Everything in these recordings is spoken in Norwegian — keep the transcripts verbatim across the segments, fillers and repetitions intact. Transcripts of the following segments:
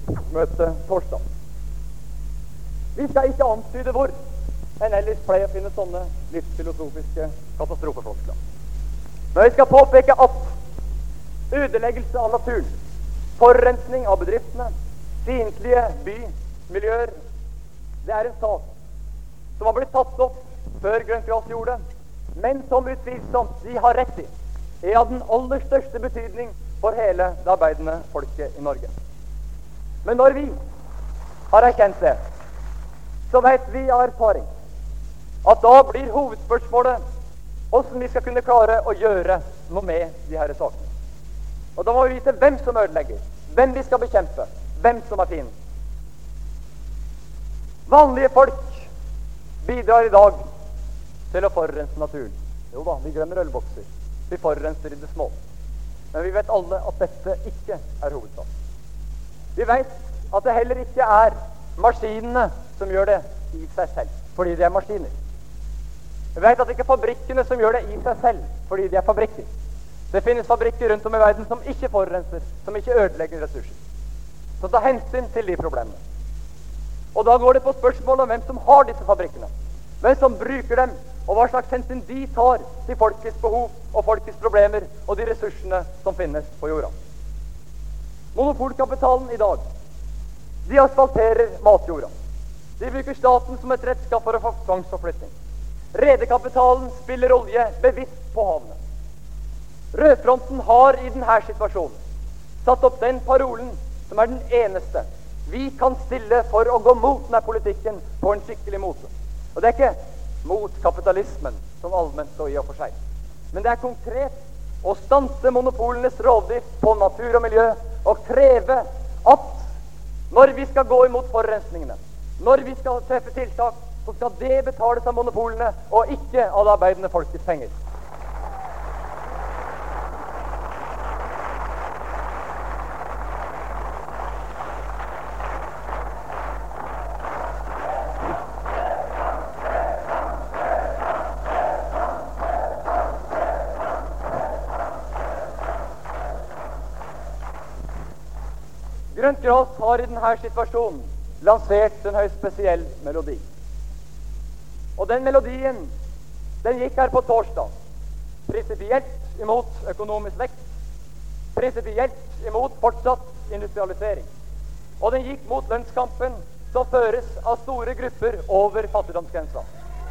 møte torsdag. Vi skal ikke antyde hvor, enn ellers pleier å finne sånne livsfilosofiske katastrofefloskler. Men vi skal påpeke at ødeleggelse av naturen, forurensning av bedriftene, fiendtlige bymiljøer, det er en sak som har blitt tatt opp før Grøngrass gjorde det, men som utvilsomt de har rett i, er av den aller største betydning for hele det arbeidende folket i Norge. Men når vi har erkjent det, så vet vi av erfaring at da blir hovedspørsmålet hvordan vi skal kunne klare å gjøre noe med de her sakene. Og da må vi vite hvem som ødelegger, hvem vi skal bekjempe, hvem som er fienden. Vanlige folk bidrar i dag til å forurense naturen. Jo da, vi glemmer ølbokser. Vi forurenser i det små. Men vi vet alle at dette ikke er hovedsaken. Vi vet at det heller ikke er maskinene som gjør det i seg selv, fordi de er maskiner. Vi vet at det ikke er fabrikkene som gjør det i seg selv, fordi de er fabrikker. Det finnes fabrikker rundt om i verden som ikke forurenser, som ikke ødelegger ressurser. Som tar hensyn til de problemene. Og da går det på spørsmålet om hvem som har disse fabrikkene, hvem som bruker dem, og hva slags hensyn de tar til folkets behov og folkets problemer og de ressursene som finnes på jorda. Monopolkapitalen i dag, de asfalterer matjorda. De bruker staten som et redskap for å få tvangsforflytting. Redekapitalen spiller olje bevisst på havene. Rødfronten har i denne situasjonen satt opp den parolen som er den eneste vi kan stille for å gå mot denne politikken på en skikkelig måte. Og det er ikke mot kapitalismen som allment og i og for seg, men det er konkret å stanse monopolenes rovdrift på natur og miljø og kreve at når vi skal gå imot forurensningene, når vi skal treffe tiltak, så skal det betales av monopolene og ikke av det arbeidende folkets penger. Grønt Gras har i denne situasjonen lansert en høyst spesiell melodi. Og den melodien, den gikk her på torsdag. Prinsipielt imot økonomisk vekst, prinsipielt imot fortsatt industrialisering. Og den gikk mot lønnskampen som føres av store grupper over fattigdomsgrensa.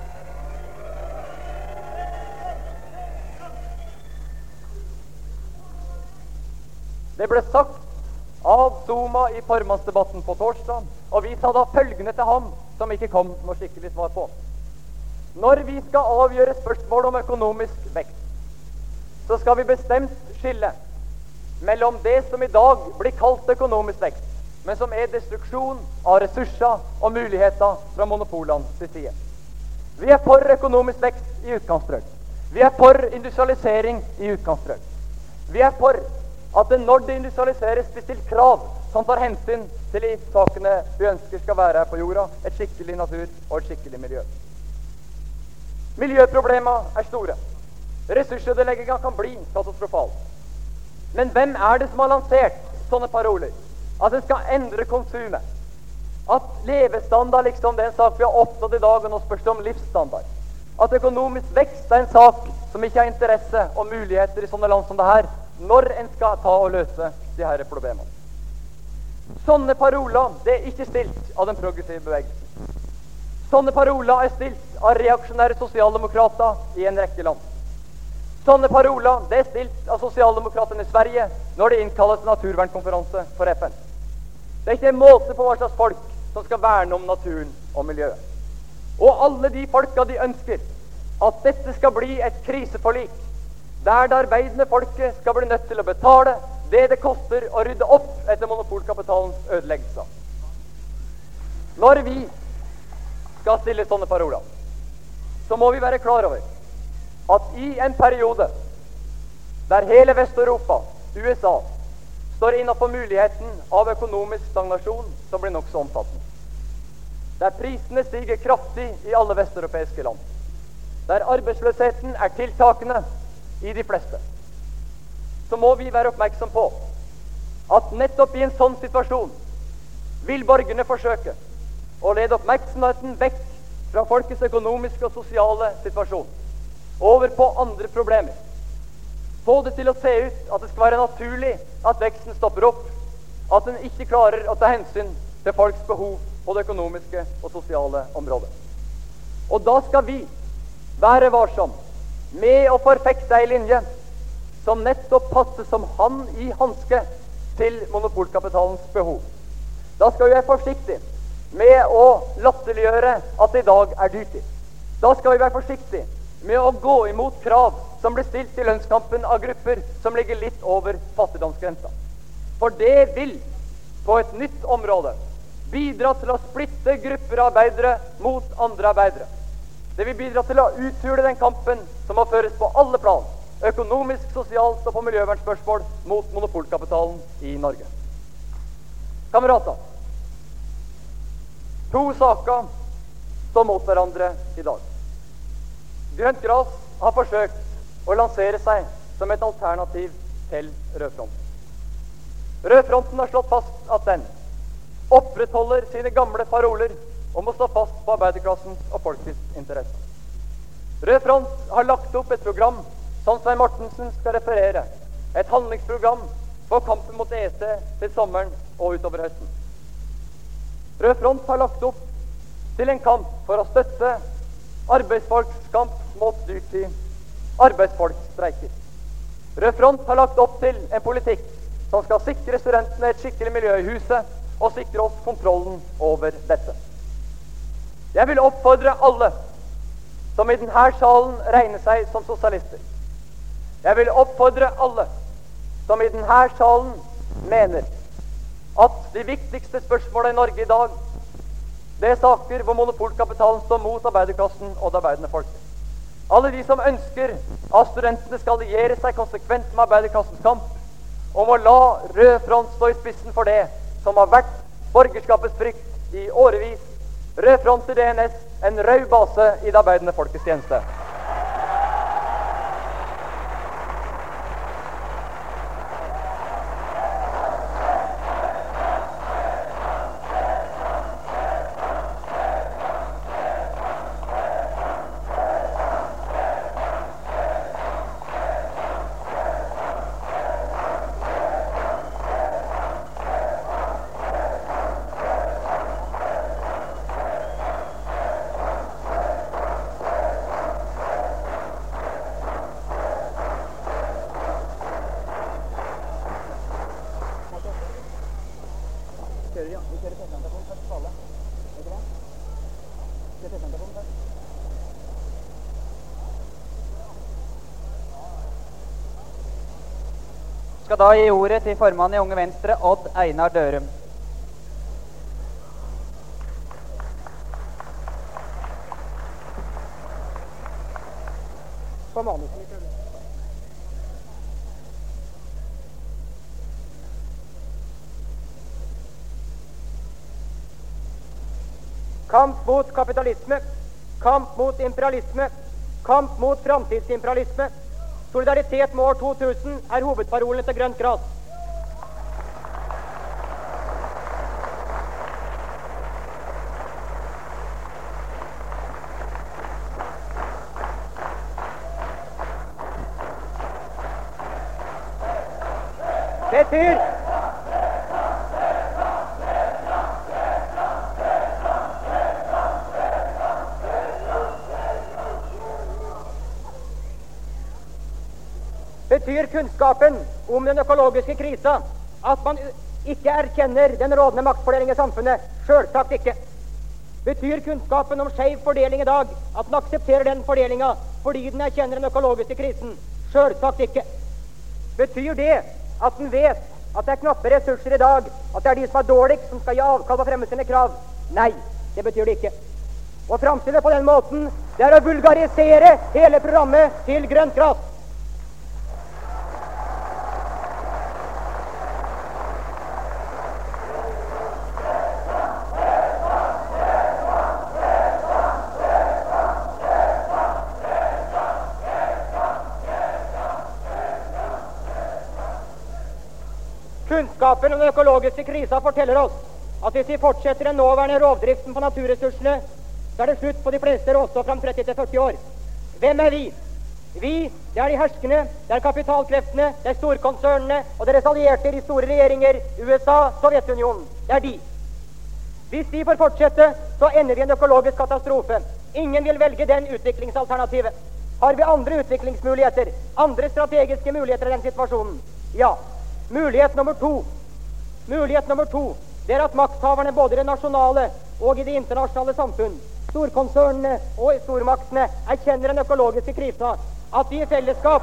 Det ble sagt av Zuma i formannsdebatten på torsdag, og vi sa da følgende til ham, som ikke kom noe skikkelig svar på. Når vi skal avgjøre spørsmål om økonomisk vekst, så skal vi bestemt skille mellom det som i dag blir kalt økonomisk vekst, men som er destruksjon av ressurser og muligheter fra monopolene til side. Vi er for økonomisk vekst i utgangspunkt. Vi er for industrialisering i utgangspunkt. Vi er for at det når det industrialiseres blir stilt krav som tar hensyn til de sakene vi ønsker skal være her på jorda, et skikkelig natur og et skikkelig miljø. Miljøproblemene er store. Ressursødelegginga kan bli katastrofal. Men hvem er det som har lansert sånne paroler? At en skal endre konsumet. At levestandard liksom det er en sak vi har oppnådd i dag, og nå spørs det om livsstandard. At økonomisk vekst er en sak som ikke har interesse og muligheter i sånne land som det her, når en skal ta og løse de her problemene. Sånne paroler, det er ikke stilt av den progressive bevegelsen. Sånne paroler er stilt av reaksjonære sosialdemokrater i en rekke land. Sånne paroler, det er stilt av sosialdemokraterne i Sverige når det innkalles naturvernkonferanse for F N. Det er ikke en måte på hva slags folk som skal verne om naturen og miljøet. Og alle de folka de ønsker at dette skal bli et kriseforlik, der det arbeidende folket skal bli nødt til å betale det det koster å rydde opp etter monopolkapitalens ødeleggelser. Når vi skal stille sånne paroler, så må vi være klar over at i en periode der hele Vest-Europa, U S A, står innenfor muligheten av økonomisk stagnasjon som blir nok så omfattende, der prisene stiger kraftig i alle vesteuropeiske land, der arbeidsløsheten er tiltakende i de fleste, så må vi være oppmerksom på at nettopp i en sånn situasjon vil borgerne forsøke å lede oppmerksomheten vekk fra folkets økonomiske og sosiale situasjon, over på andre problemer. Få det til å se ut at det skal være naturlig at veksten stopper opp, at den ikke klarer å ta hensyn til folks behov på det økonomiske og sosiale området. Og da skal vi være varsom med å forfekte ei linje som nettopp passer som hand i hanske til monopolkapitalens behov. Da skal vi være forsiktige med å latterliggjøre at det i dag er dyrtid. Da skal vi være forsiktige med å gå imot krav som blir stilt i lønnskampen av grupper som ligger litt over fattigdomsgrensa. For det vil på et nytt område bidra til å splitte grupper av arbeidere mot andre arbeidere. Det vil bidra til å uthule den kampen som må føres på alle plan, økonomisk, sosialt og på miljøvernspørsmål mot monopolkapitalen i Norge. Kamerater, to saker står mot hverandre i dag. Grønt Gras har forsøkt å lansere seg som et alternativ til Rødfronten. Rødfronten har slått fast at den opprettholder sine gamle paroler om å stå fast på arbeiderklassens og folkets interesser. Rød Front har lagt opp et program som Svein Mortensen skal referere, et handlingsprogram for kampen mot E C til sommeren og utover høsten. Rød Front har lagt opp til en kamp for å støtte arbeidsfolks kamp mot dyrtid, arbeidsfolks streiker. Rød Front har lagt opp til en politikk som skal sikre studentene et skikkelig miljø i huset og sikre oss kontrollen over dette. Jeg vil oppfordre alle som i denne salen regner seg som sosialister. Jeg vil oppfordre alle som i denne salen mener at de viktigste spørsmålene i Norge i dag, det er saker hvor monopolkapitalen står mot arbeiderklassen og det arbeidende folket. Alle de som ønsker at studentene skal alliere seg konsekvent med arbeiderklassens kamp, om å la Rød Front stå i spissen for det som har vært borgerskapets frykt i årevis. Rød Front i D N S, en rød base i det arbeidende folkets tjeneste. Skal da gi ordet til formannen i Unge Venstre, Odd Einar Dørum. Kamp mot kapitalisme, kamp mot imperialisme, kamp mot framtidsimperialisme. Solidaritet med år to tusen er hovedparolene til Grønt Gras. Betyr Betyr kunnskapen om den økologiske krisa at man ikke erkjenner den rådende maktfordeling i samfunnet? Selvsagt ikke. Betyr kunnskapen om skeiv fordeling i dag at man aksepterer den fordelinga fordi den erkjenner den økologiske krisen? Selvsagt ikke. Betyr det at den vet at det er knappe ressurser i dag, at det er de som er dårligst som skal gi avkall og fremme sine krav? Nei, det betyr det ikke. Å framstille på den måten, det er å vulgarisere hele programmet til Grønt Gras. Kunnskapen om den økologiske krisa forteller oss at hvis vi fortsetter den nåværende rovdriften på naturressursene, så er det slutt på de fleste råstoff om tretti til førti år. Hvem er vi? Vi, det er de herskende, det er kapitalkreftene, det er storkonsernene og deres allierte i de store regjeringer, U S A, Sovjetunionen. Det er de. Hvis de får fortsette, så ender vi i en økologisk katastrofe. Ingen vil velge den utviklingsalternativet. Har vi andre utviklingsmuligheter, andre strategiske muligheter i den situasjonen? Ja. Mulighet nummer to. Mulighet nummer to, det er at makthaverne både i det nasjonale og i det internasjonale samfunn, storkonsernene og stormaktene, erkjenner den økologiske krisa, at de i fellesskap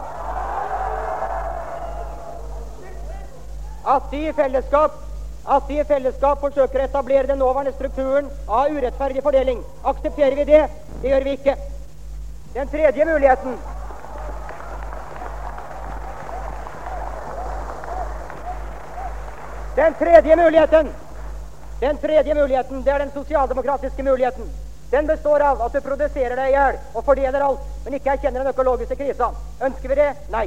at de i fellesskap at de i fellesskap forsøker å etablere den nåværende strukturen av urettferdig fordeling. Aksepterer vi det? Det gjør vi ikke. Den tredje muligheten Den tredje muligheten Den tredje muligheten, det er den sosialdemokratiske muligheten. Den består av at du produserer deg i hjel og fordeler alt, men ikke erkjenner den økologiske krisa. Ønsker vi det? Nei.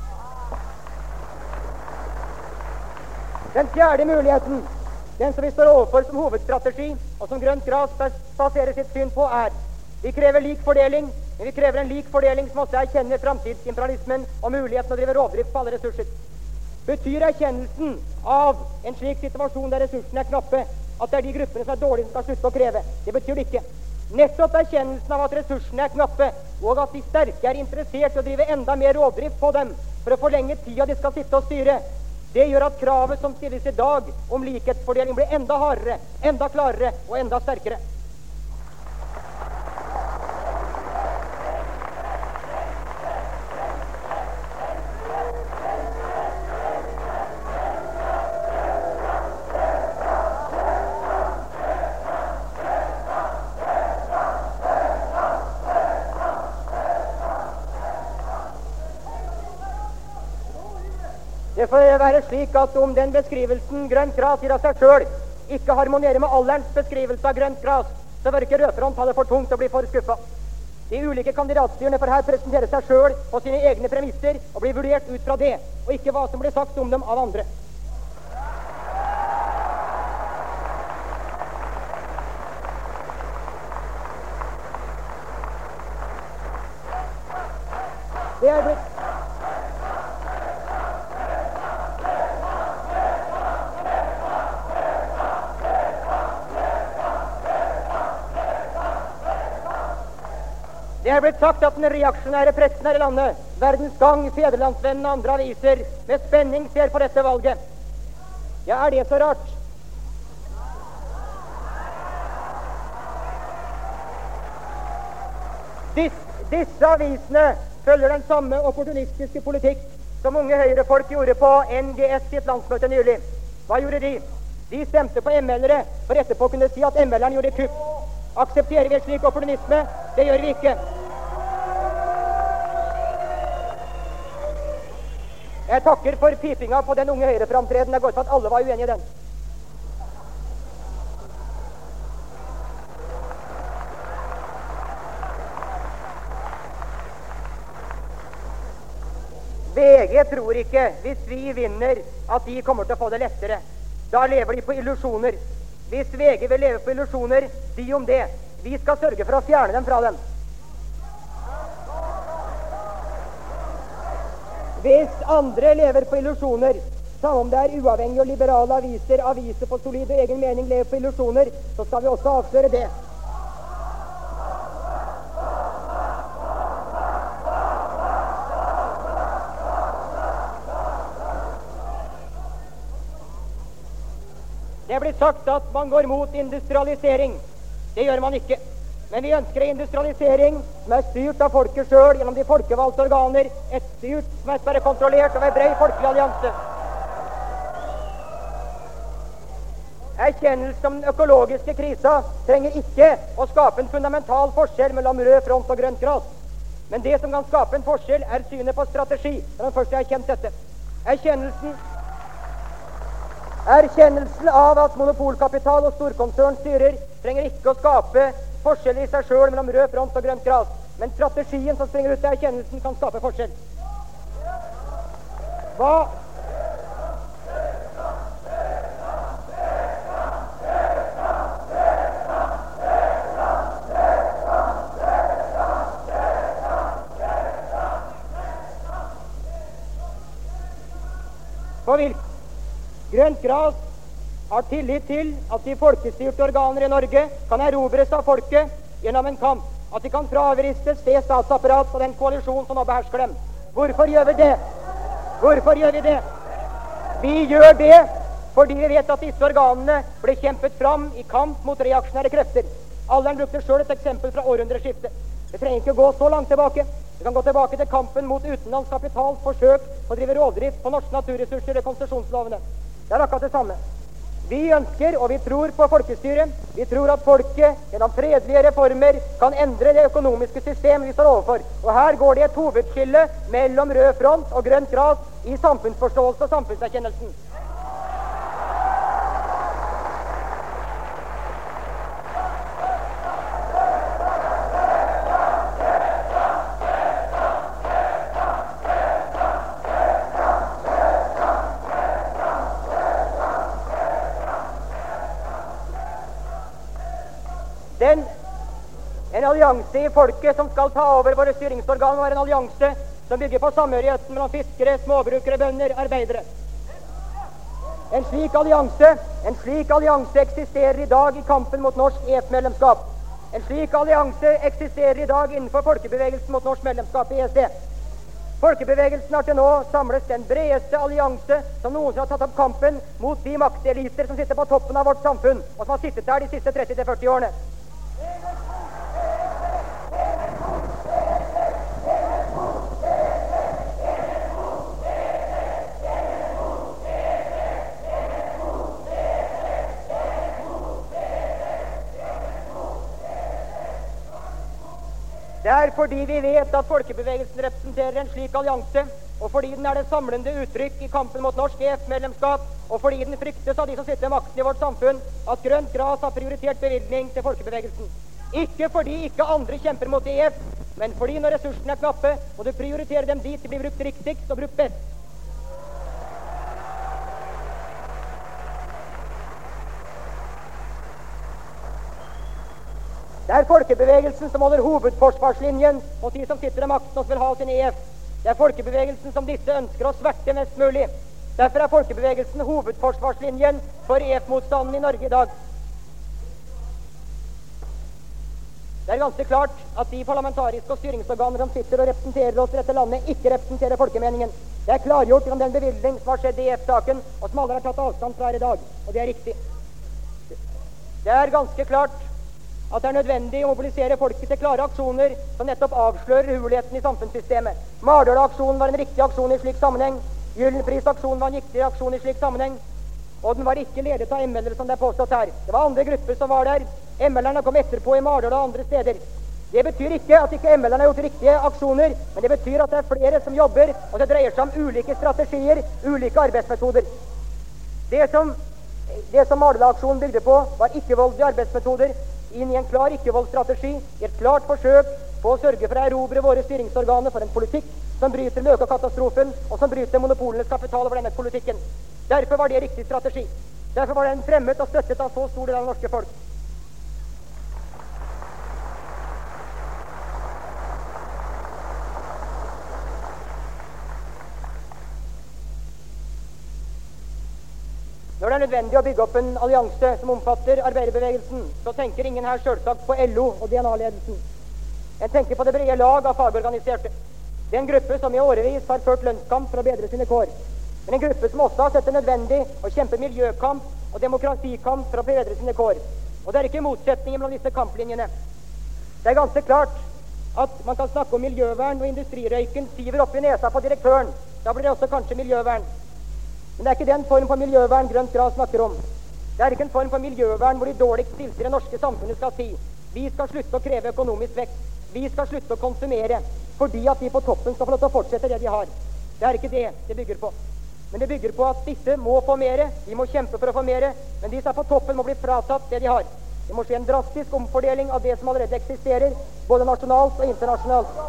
Den fjerde muligheten, den som vi står overfor som hovedstrategi, og som Grønt Gras baserer sitt syn på, er vi krever lik fordeling, men vi krever en lik fordeling som også erkjenner framtidsimperialismen og muligheten å drive rovdrift på alle ressurser. Betyr erkjennelsen av en slik situasjon der ressursene er knappe, at det er de gruppene som er dårlige som skal slutte å kreve? Det betyr det ikke. Nettopp erkjennelsen av at ressursene er knappe, og at de sterke er interessert i å drive enda mer rovdrift på dem for å forlenge tida de skal sitte og styre, det gjør at kravet som stilles i dag om likhetsfordeling blir enda hardere, enda klarere og enda sterkere. Det får være slik at om den beskrivelsen Grønt Gras gir av seg selv ikke harmonerer med alderens beskrivelse av Grønt Gras, så bør ikke Rødfront ta det for tungt og bli for skuffet. De ulike kandidatstyrene får her presentere seg selv på sine egne premisser og bli vurdert ut fra det, og ikke hva som blir sagt om dem av andre. Det er blitt Det er blitt sagt at den reaksjonære pressen her i landet, Verdens Gang, Fedrelandsvennen og andre aviser, med spenning ser på dette valget. Ja, er det så rart? Dis, disse avisene følger den samme opportunistiske politikk som unge høyrefolk gjorde på N G S i et landsmøte nylig. Hva gjorde de? De stemte på M L-ere, for etterpå kunne si at M L-eren gjorde kupp. Aksepterer vi en slik opportunisme? Det gjør vi ikke. Jeg takker for pipinga på den unge høyreframtreden. Jeg går ut på at alle var uenige i den. V G tror ikke, hvis vi vinner, at de kommer til å få det lettere. Da lever de på illusjoner. Hvis V G vil leve på illusjoner, si om det. Vi skal sørge for å fjerne dem fra dem. Hvis andre lever på illusjoner, samme om det er uavhengige og liberale aviser, aviser på solid og egen mening lever på illusjoner, så skal vi også avsløre det. Det er blitt sagt at man går mot industrialisering. Det gjør man ikke. Men vi ønsker en industrialisering som er styrt av folket selv gjennom de folkevalgte organer, et styrt som er bare kontrollert av en bred folkelig allianse. Erkjennelsen om den økologiske krisa trenger ikke å skape en fundamental forskjell mellom Rød Front og Grønt Gras. Men det som kan skape en forskjell, er synet på strategi, når man først har erkjent dette. Erkjennelsen Erkjennelsen av at monopolkapital og storkonsern styrer, trenger ikke å skape forskjeller i seg selv mellom Rød Front og Grønt Gras. Men strategien som springer ut av erkjennelsen, kan skape forskjell. Hva Grønt gras har tillit til at de folkestyrte organer i Norge kan erobres av folket gjennom en kamp. At de kan fravriste det statsapparat og den koalisjon som nå behersker dem. Hvorfor gjør vi det? Hvorfor gjør vi det? Vi gjør det fordi vi vet at disse organene ble kjempet fram i kamp mot reaksjonære krefter. Alderen brukte selv et eksempel fra århundreskiftet. Det trenger ikke gå så langt tilbake. Vi kan gå tilbake til kampen mot utenlandsk kapitals forsøk på å drive rådrift på norske naturressurser i konsesjonslovene. Det er akkurat det samme. Vi ønsker, og vi tror på folkestyret. Vi tror at folket gjennom fredelige reformer kan endre det økonomiske system vi står overfor. Og her går det et hovedskille mellom rød front og grønt gras i samfunnsforståelse og samfunnserkjennelsen. Den, en allianse i folket som skal ta over våre styringsorganer, var en allianse som bygger på samhørigheten mellom fiskere, småbrukere, bønder, arbeidere. En slik allianse, en slik allianse eksisterer i dag i kampen mot norsk E F-medlemskap. En slik allianse eksisterer i dag innenfor folkebevegelsen mot norsk medlemskap i E C. Folkebevegelsen har til nå samlet den bredeste allianse som noensinne har tatt opp kampen mot de makteliter som sitter på toppen av vårt samfunn, og som har sittet der de siste tretti til førti årene. Det er fordi vi vet at folkebevegelsen representerer en slik allianse, og fordi den er det samlende uttrykk i kampen mot norsk E F-medlemskap, og fordi den fryktes av de som sitter med makten i vårt samfunn, at grønt gras har prioritert bevilgning til folkebevegelsen. Ikke fordi ikke andre kjemper mot E F, men fordi når ressursene er knappe, må du prioritere dem dit de blir brukt riktigst og brukt best. Det er folkebevegelsen som holder hovedforsvarslinjen mot de som sitter i makten og som vil ha sin E F. Det er folkebevegelsen som disse ønsker å sverte mest mulig. Derfor er folkebevegelsen hovedforsvarslinjen for E F-motstanden i Norge i dag. Det er ganske klart at de parlamentariske og styringsorganer som sitter og representerer oss i dette landet, ikke representerer folkemeningen. Det er klargjort gjennom den bevilgning som har skjedd i E F-saken, og som alle har tatt avstand fra her i dag. Og det er riktig. Det er ganske klart at det er nødvendig å mobilisere folket til klare aksjoner som nettopp avslører hulheten i samfunnssystemet. Mardøla-aksjonen var en riktig aksjon i slik sammenheng. Gyllenpris-aksjonen var en riktig aksjon i slik sammenheng. Og den var ikke ledet av M L-ere, som det er påstått her. Det var andre grupper som var der. M L-erne kom etterpå i Mardøla og andre steder. Det betyr ikke at ikke M L-erne har gjort riktige aksjoner, men det betyr at det er flere som jobber, og det dreier seg om ulike strategier, ulike arbeidsmetoder. Det som, det som Mardøla-aksjonen bygde på, var ikke-voldelige arbeidsmetoder, inn i en klar ikke-voldsstrategi, i et klart forsøk på å sørge for å erobre våre styringsorganer for en politikk som bryter med økokatastrofen, og som bryter monopolenes kapital over denne politikken. Derfor var det riktig strategi. Derfor var den fremmet og støttet av så stor del av det norske folk. Når det er nødvendig å bygge opp en allianse som omfatter arbeiderbevegelsen, så tenker ingen her selvsagt på L O og D N A-ledelsen. En tenker på det brede lag av fagorganiserte. Det er en gruppe som i årevis har ført lønnskamp for å bedre sine kår. Men en gruppe som også har sett det nødvendig å kjempe miljøkamp og demokratikamp for å bedre sine kår. Og det er ikke motsetninger mellom disse kamplinjene. Det er ganske klart at man kan snakke om miljøvern, og industrirøyken siver opp i nesa på direktøren. Da blir det også kanskje miljøvern. Men det er ikke den form for miljøvern grønt gras snakker om. Det er ikke en form for miljøvern hvor de dårligst stilte i det norske samfunnet skal si vi skal slutte å kreve økonomisk vekst, vi skal slutte å konsumere, fordi at de på toppen skal få lov til å fortsette det de har. Det er ikke det det bygger på. Men det bygger på at disse må få mere, de må kjempe for å få mere, men de som er på toppen må bli fratatt det de har. Det må skje en drastisk omfordeling av det som allerede eksisterer, både nasjonalt og internasjonalt.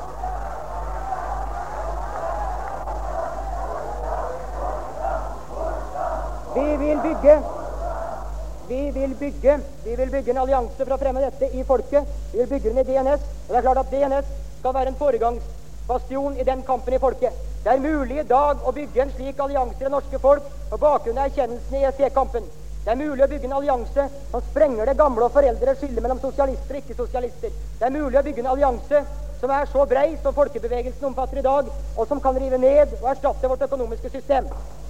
Vi vil bygge, vi vil bygge, vi vil bygge en allianse for å fremme dette i folket. Vi vil bygge den i D N S, og det er klart at D N S skal være en foregangsbastion i den kampen i folket. Det er mulig i dag å bygge en slik allianse i det norske folk på bakgrunn av erkjennelsen i E C E-kampen. Det er mulig å bygge en allianse som sprenger det gamle og foreldre skillet mellom sosialister og ikke-sosialister. Det er mulig å bygge en allianse som er så brei som folkebevegelsen omfatter i dag, og som kan rive ned og erstatte vårt økonomiske system.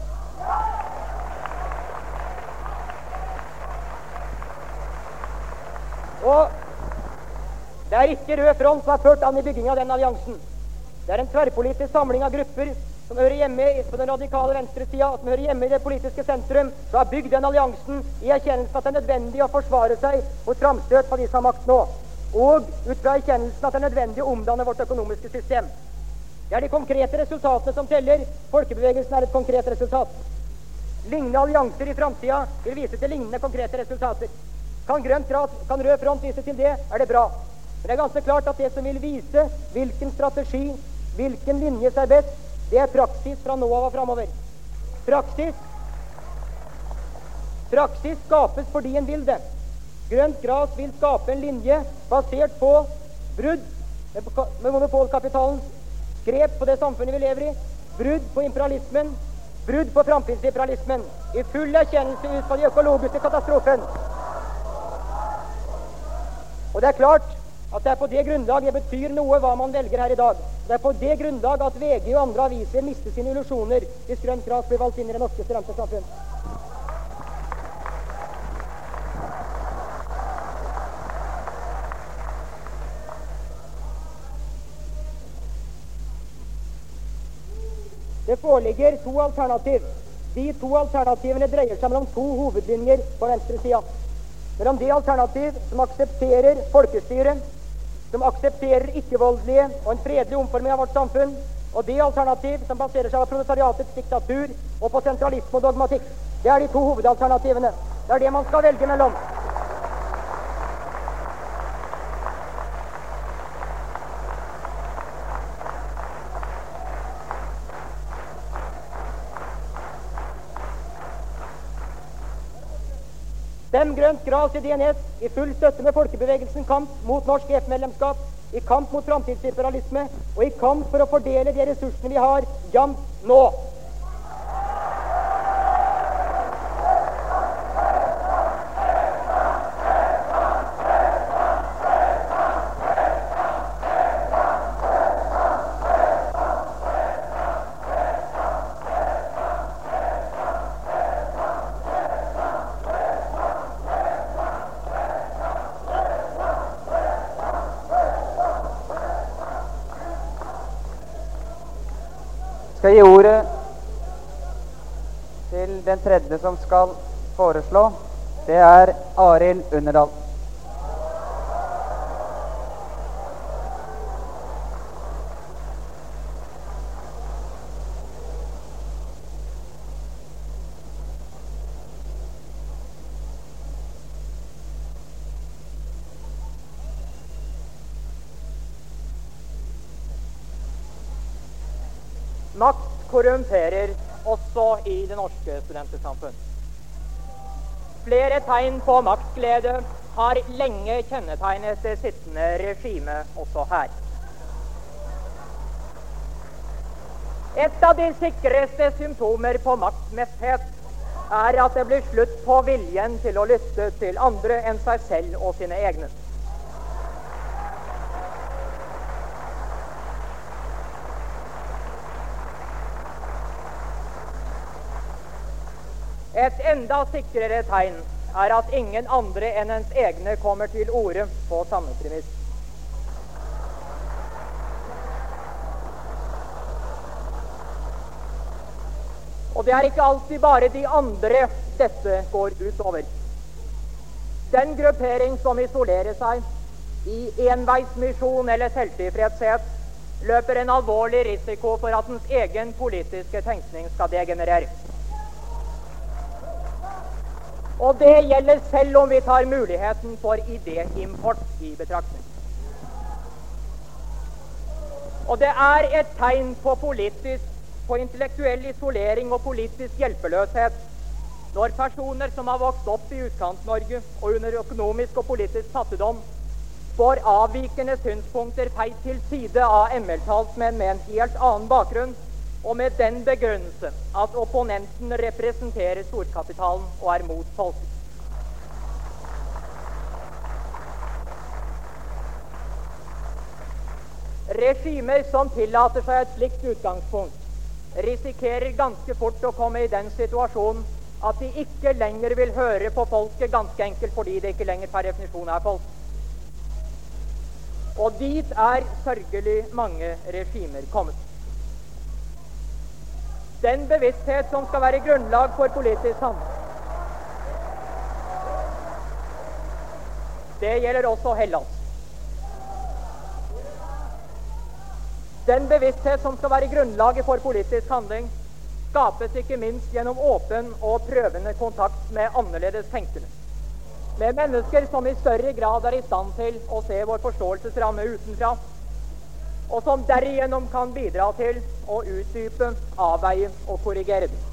Og det er ikke Rød Front som har ført an i bygging av den alliansen. Det er en tverrpolitisk samling av grupper som hører hjemme på den radikale venstresida, som hører hjemme i det politiske sentrum, som har bygd den alliansen i erkjennelsen at det er nødvendig å forsvare seg mot framstøt fra de som har makt nå, og ut fra erkjennelsen at det er nødvendig å omdanne vårt økonomiske system. Det er de konkrete resultatene som teller. Folkebevegelsen er et konkret resultat. Lignende allianser i framtida vil vise til lignende konkrete resultater. Kan grønt gras, kan Rød Front vise til det, er det bra. Men det er ganske klart at det som vil vise hvilken strategi, hvilken linje som er best, det er praksis fra nå av og framover. Praksis Praksis skapes fordi en vil det. Grønt gras vil skape en linje basert på brudd med monopolkapitalens grep på det samfunnet vi lever i, brudd på imperialismen, brudd på framtidsimperialismen, i full erkjennelse ut fra de økologiske katastrofen. Og det er klart at det er på det grunnlag det betyr noe hva man velger her i dag. Det er på det grunnlag at V G og andre aviser mister sine illusjoner hvis grønt gras blir valgt inn i det norske studentsamfunn. Det foreligger to alternativ. De to alternativene dreier seg mellom to hovedlinjer på venstresida. Mellom det alternativ som aksepterer folkestyret, som aksepterer ikke-voldelige og en fredelig omforming av vårt samfunn, og det alternativ som baserer seg på proletariatets diktatur og på sentralisme og dogmatikk. Det er de to hovedalternativene. Det er det man skal velge mellom. Stem grønt gras i D N S i full støtte med folkebevegelsen kamp mot norsk E F-medlemskap, i kamp mot framtidsimperialisme og i kamp for å fordele de ressursene vi har jevnt nå. Skal gi ordet til den tredje som skal foreslå. Det er Arild Underdal. Makt korrumperer også i det norske studentersamfunn. Flere tegn på maktglede har lenge kjennetegnet det sittende regimet også her. Et av de sikreste symptomer på maktmesthet er at det blir slutt på viljen til å lytte til andre enn seg selv og sine egne. Et enda sikrere tegn er at ingen andre enn ens egne kommer til orde på samme premiss. Og det er ikke alltid bare de andre dette går utover. Den gruppering som isolerer seg i enveismisjon eller selvtilfredshet, løper en alvorlig risiko for at dens egen politiske tenkning skal degenerere. Og det gjelder selv om vi tar muligheten for idéimport i betraktning. Og det er et tegn på politisk, på intellektuell isolering og politisk hjelpeløshet når personer som har vokst opp i utkant-Norge og under økonomisk og politisk fattigdom får avvikende synspunkter feid til side av M L-talsmenn med en helt annen bakgrunn, og med den begrunnelse at opponenten representerer storkapitalen og er mot folket. Regimer som tillater seg et slikt utgangspunkt, risikerer ganske fort å komme i den situasjonen at de ikke lenger vil høre på folket, ganske enkelt fordi det ikke lenger per definisjon er folk. Og dit er sørgelig mange regimer kommet. Den bevissthet som skal være grunnlag for politisk handling, det gjelder også Hellas. Den bevissthet som skal være grunnlaget for politisk handling, skapes ikke minst gjennom åpen og prøvende kontakt med annerledes tenkende. Med mennesker som i større grad er i stand til å se vår forståelsesramme utenfra, og som derigjennom kan bidra til å utdype, avveie og korrigere den.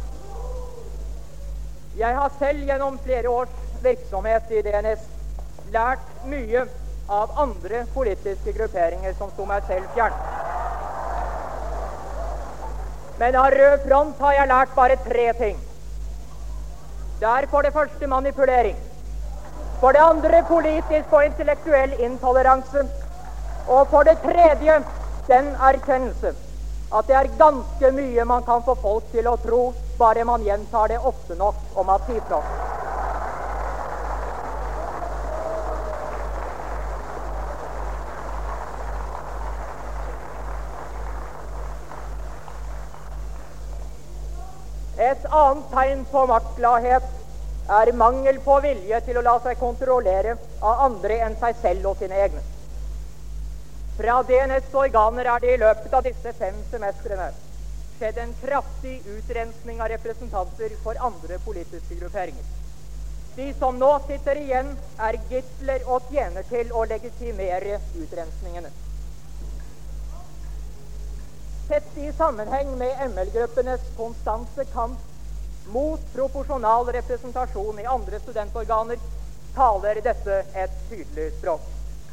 Jeg har selv gjennom flere års virksomhet i D N S lært mye av andre politiske grupperinger som sto meg selv fjernt. Men av Rød Front har jeg lært bare tre ting. Det er for det første manipulering, for det andre politisk og intellektuell intoleranse, og for det tredje den erkjennelse at det er ganske mye man kan få folk til å tro, bare man gjentar det ofte nok og massivt nok. Et annet tegn på maktgladhet er mangel på vilje til å la seg kontrollere av andre enn seg selv og sine egne. Fra D N S organer er det i løpet av disse fem semestrene skjedd en kraftig utrensning av representanter for andre politiske grupperinger. De som nå sitter igjen, er gisler og tjener til å legitimere utrensningene. Sett i sammenheng med M L-gruppenes konstante kamp mot proporsjonal representasjon i andre studentorganer, taler dette et tydelig språk.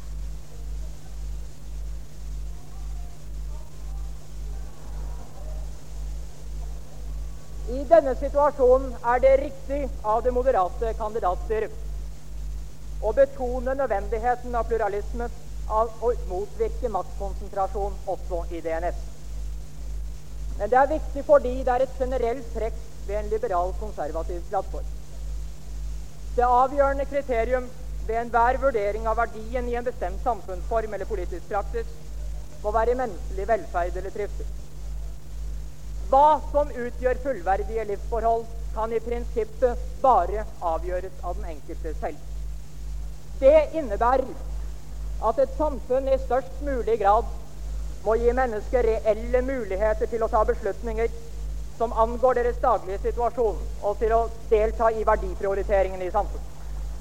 I denne situasjonen er det riktig av det moderate kandidatstyret å betone nødvendigheten av pluralisme og motvirke maktkonsentrasjon også i D N S. Men det er viktig fordi det er et generelt trekk ved en liberal-konservativ plattform. Det avgjørende kriterium ved enhver vurdering av verdien i en bestemt samfunnsform eller politisk praksis må være menneskelig velferd eller trivsel. Hva som utgjør fullverdige livsforhold, kan i prinsippet bare avgjøres av den enkelte selv. Det innebærer at et samfunn i størst mulig grad må gi mennesker reelle muligheter til å ta beslutninger som angår deres daglige situasjon, og til å delta i verdiprioriteringen i samfunnet.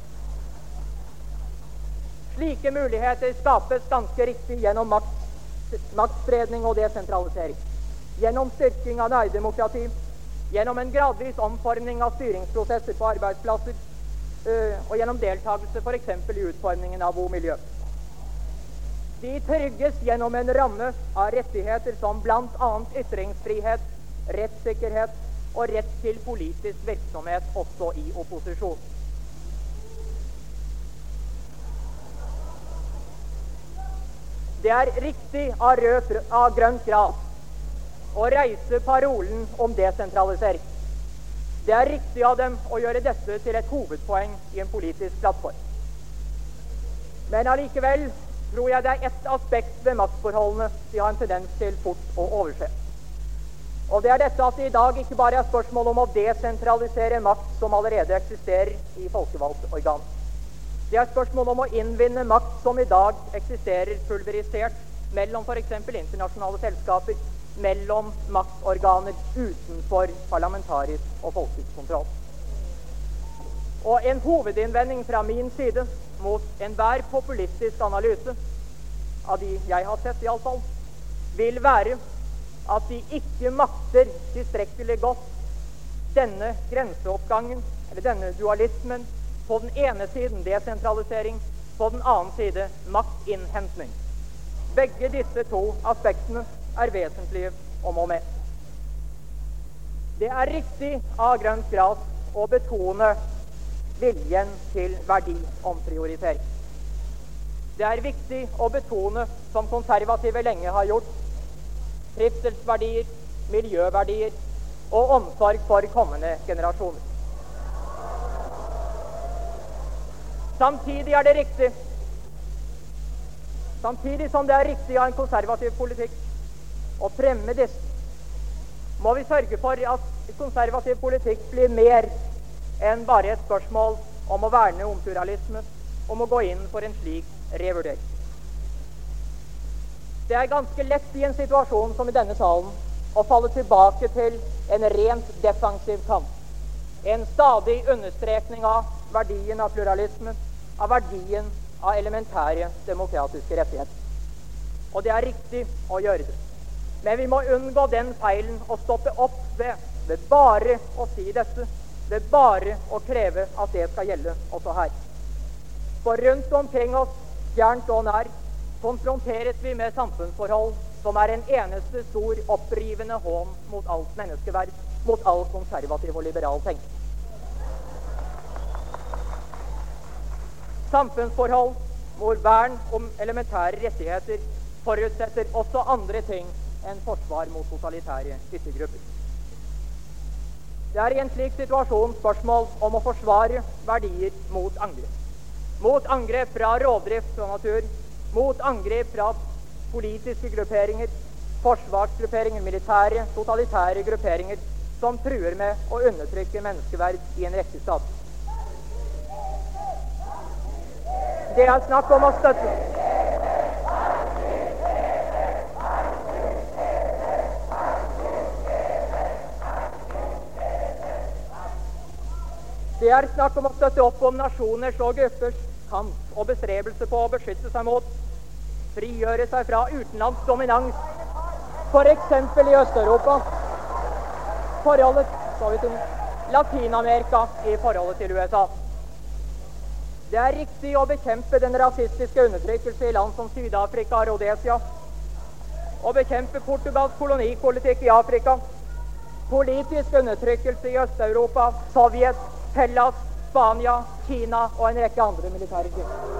Slike muligheter skapes ganske riktig gjennom makt, maktspredning og desentralisering, gjennom styrking av nærdemokrati, gjennom en gradvis omforming av styringsprosesser på arbeidsplasser, øh, og gjennom deltakelse for eksempel i utformingen av bomiljø. De trygges gjennom en ramme av rettigheter som blant annet ytringsfrihet, rettssikkerhet og rett til politisk virksomhet også i opposisjon. Det er riktig av, rød, av grønt gras å reise parolen om desentralisering. Det er riktig av dem å gjøre dette til et hovedpoeng i en politisk plattform. Men allikevel tror jeg det er ett aspekt ved maktforholdene de har en tendens til fort å overse. Og det er dette at det i dag ikke bare er spørsmål om å desentralisere makt som allerede eksisterer i folkevalgte organ. Det er spørsmål om å innvinne makt som i dag eksisterer pulverisert mellom for eksempel internasjonale selskaper, mellom maktorganer utenfor parlamentarisk og folkets kontroll. Og en hovedinnvending fra min side mot enhver populistisk analyse, av de jeg har sett i alle fall, vil være at de ikke makter tilstrekkelig godt denne grenseoppgangen, eller denne dualismen, på den ene siden desentralisering, på den annen side maktinnhentning. Begge disse to aspektene er vesentlige og må med. Det er riktig av Grønt Gras å betone viljen til verdiomprioritering. Det er viktig å betone, som konservative lenge har gjort, trivselsverdier, miljøverdier og omsorg for kommende generasjoner. Samtidig er det riktig, samtidig som det er riktig av en konservativ politikk å fremme disse, må vi sørge for at konservativ politikk blir mer enn bare et spørsmål om å verne om pluralisme, om å gå inn for en slik revurdering. Det er ganske lett i en situasjon som i denne salen å falle tilbake til en rent defensiv kamp. En stadig understrekning av verdien av pluralisme, av verdien av elementære demokratiske rettigheter. Og det er riktig å gjøre det. Men vi må unngå den feilen å stoppe opp ved, ved bare å si dette, ved bare å kreve at det skal gjelde også her. For rundt omkring oss, fjernt og nær, konfronteres vi med samfunnsforhold som er en eneste stor opprivende hån mot alt menneskeverd, mot all konservativ og liberal tenkning. Samfunnsforhold hvor vern om elementære rettigheter forutsetter også andre ting enn forsvar mot totalitære yttergrupper. Det er i en slik situasjon spørsmål om å forsvare verdier mot angrep. Mot angrep fra rovdrift og natur, mot angrep fra politiske grupperinger, forsvarsgrupperinger, militære, totalitære grupperinger som truer med å undertrykke menneskeverd i en rekke stater. Det er snakk om å støtte Det er snakk om å støtte opp om nasjoners og gruppers kamp og bestrebelse på å beskytte seg mot, frigjøre seg fra utenlandsk dominans, for eksempel i Øst-Europa, forholdet Sovjetunionen, Latin-Amerika i forholdet til U S A. Det er riktig å bekjempe den rasistiske undertrykkelse i land som Syd-Afrika og Rhodesia, å bekjempe Portugals kolonipolitikk i Afrika, politisk undertrykkelse i Øst-Europa, Sovjet, Hellas, Spania, Kina og en rekke andre militære grupper.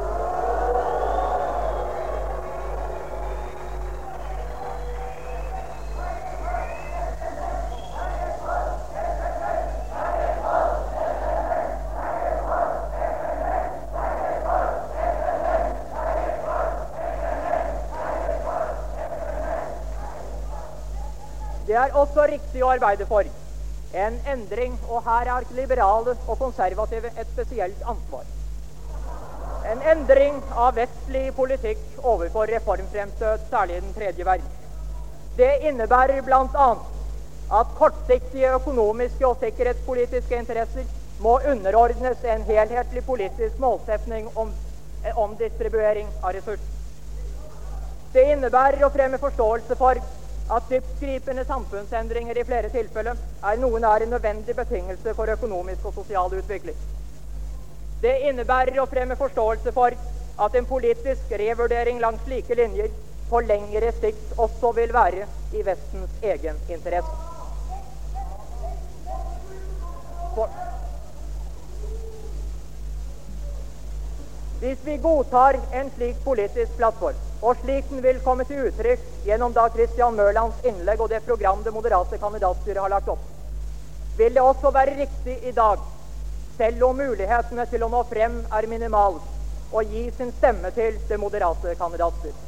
Det er også riktig å arbeide for en endring, og her er liberale og konservative et spesielt ansvar. En endring av vestlig politikk overfor reformfremstøt, særlig i den tredje verden. Det innebærer blant annet at kortsiktige økonomiske og sikkerhetspolitiske interesser må underordnes en helhetlig politisk målsetning om, om distribuering av ressurser. Det innebærer å fremme forståelse for at dyptgripende samfunnsendringer i flere tilfeller er noen er en nødvendig betingelse for økonomisk og sosial utvikling. Det innebærer å fremme forståelse for at en politisk revurdering langs slike linjer på lengre sikt også vil være i Vestens egen interesse. For hvis vi godtar en slik politisk plattform, og slik den vil komme til uttrykk gjennom da Christian Mørlands innlegg og det program det moderate kandidatstyret har lagt opp, vil det også være riktig i dag, selv om mulighetene til å nå frem er minimale, å gi sin stemme til det moderate kandidatstyret.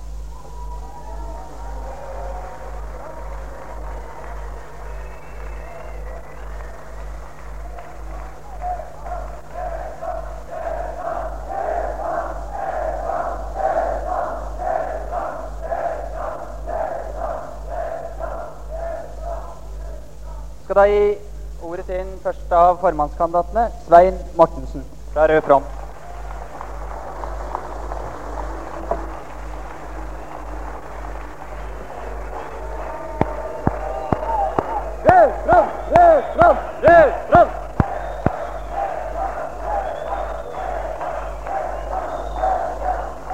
Skal da gi ordet til den første av formannskandidatene, Svein Mortensen fra Rød Front. Rød Front! Rød Front! Rød Front!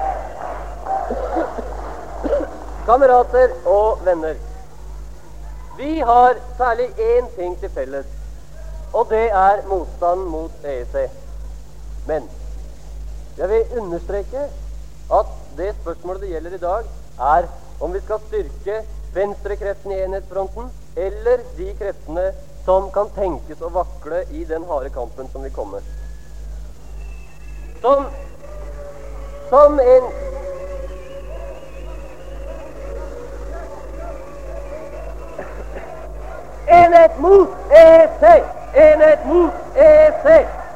Kamerater og venner. Vi har særlig én ting til felles, og det er motstanden mot E E C. Men jeg vil understreke at det spørsmålet det gjelder i dag, er om vi skal styrke venstrekreftene i enhetsfronten, eller de kreftene som kan tenkes å vakle i den harde kampen som vil komme. Som, som en Enhet mot E E C! Enhet mot E E C!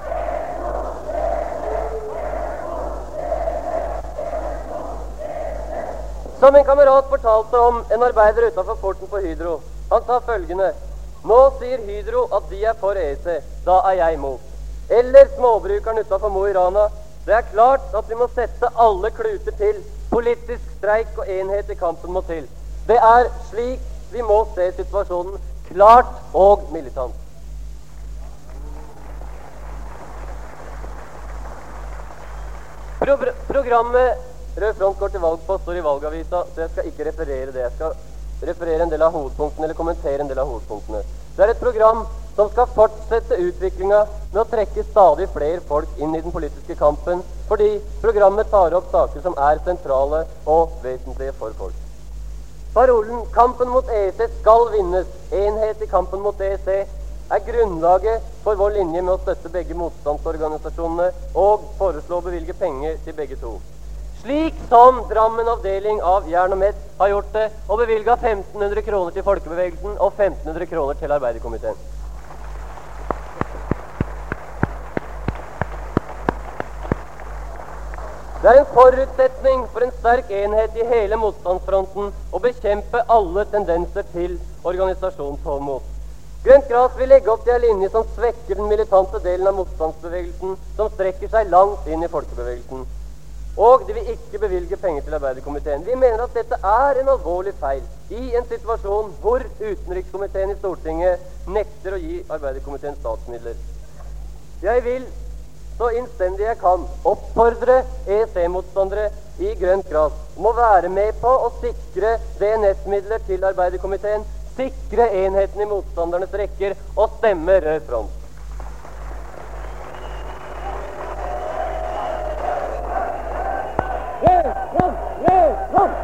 Som en kamerat fortalte om en arbeider utenfor porten på Hydro. Han sa følgende: Nå sier Hydro at de er for E E C, da er jeg imot. Eller småbrukeren utenfor Mo i Rana: Det er klart at vi må sette alle kluter til. Politisk streik og enhet i kampen må til. Det er slik vi må se situasjonen, klart og militant. Pro programmet Rød Front går til valg på står i valgavisa, så jeg skal ikke referere det. Jeg skal referere en del av hovedpunktene, eller kommentere en del av hovedpunktene. Det er et program som skal fortsette utviklinga med å trekke stadig flere folk inn i den politiske kampen, fordi programmet tar opp saker som er sentrale og vesentlige for folk. Parolen 'Kampen mot E E C skal vinnes. Enhet i kampen mot E E C' er grunnlaget for vår linje med å støtte begge motstandsorganisasjonene og foreslå å bevilge penger til begge to. Slik som Drammen avdeling av Jern og Mett har gjort det, og bevilget femten hundre kroner til folkebevegelsen og femten hundre kroner til arbeiderkomiteen. Det er en forutsetning for en sterk enhet i hele motstandsfronten å bekjempe alle tendenser til organisasjonshovmot. Grønt Gras vil legge opp til en linje som svekker den militante delen av motstandsbevegelsen, som strekker seg langt inn i folkebevegelsen. Og de vil ikke bevilge penger til arbeiderkomiteen. Vi mener at dette er en alvorlig feil i en situasjon hvor utenrikskomiteen i Stortinget nekter å gi arbeiderkomiteen statsmidler. Jeg vil så innstendig jeg kan oppfordre E E C-motstandere i Grønt Gras om å være med på å sikre D N S-midler til arbeiderkomiteen, sikre enheten i motstandernes rekker og stemme Rød Front. Rød Front! Rød Front!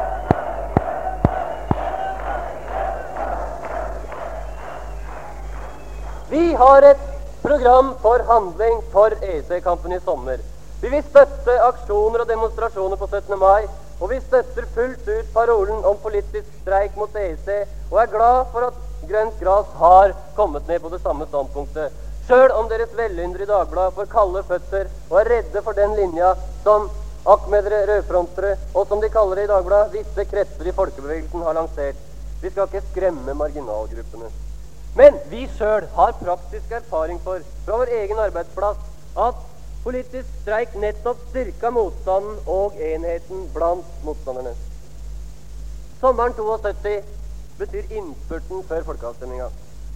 Vi har et program for handling for E E C-kampen i sommer. Vi vil støtte aksjoner og demonstrasjoner på syttende mai, og vi støtter fullt ut parolen om politisk streik mot E E C, og er glad for at Grønt Gras har kommet ned på det samme standpunktet, selv om deres vellyndere i Dagbladet får kalde føtter og er redde for den linja som Ahmedere, rødfrontere, og som de kaller det i Dagbladet, visse kretser i folkebevegelsen har lansert. Vi skal ikke skremme marginalgruppene. Men vi selv har praktisk erfaring for, fra vår egen arbeidsplass, at politisk streik nettopp styrka motstanden og enheten blant motstanderne. Sommeren syttito betyr innspurten før folkeavstemninga.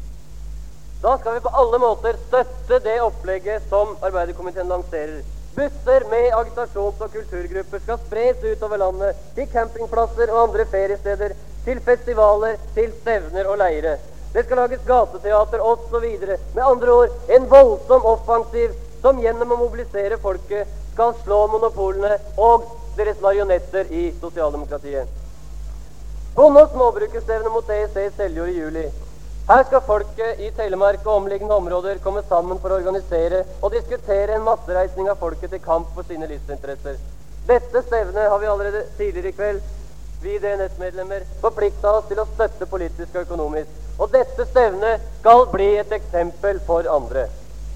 Da skal vi på alle måter støtte det opplegget som arbeiderkomiteen lanserer. Busser med agitasjons- og kulturgrupper skal spres utover landet, til campingplasser og andre feriesteder, til festivaler, til stevner og leire. Det skal lages gateteater og så videre. Med andre ord, en voldsom offensiv som gjennom å mobilisere folket skal slå monopolene og deres marionetter i sosialdemokratiet. Bonde- og småbrukerstevne mot E E C i Seljord i juli. Her skal folket i Telemark og omliggende områder komme sammen for å organisere og diskutere en massereisning av folket til kamp for sine livsinteresser. Dette stevnet har vi allerede tidligere i kveld, vi D N S-medlemmer, forpliktet oss til å støtte politisk og økonomisk. Og dette stevnet skal bli et eksempel for andre.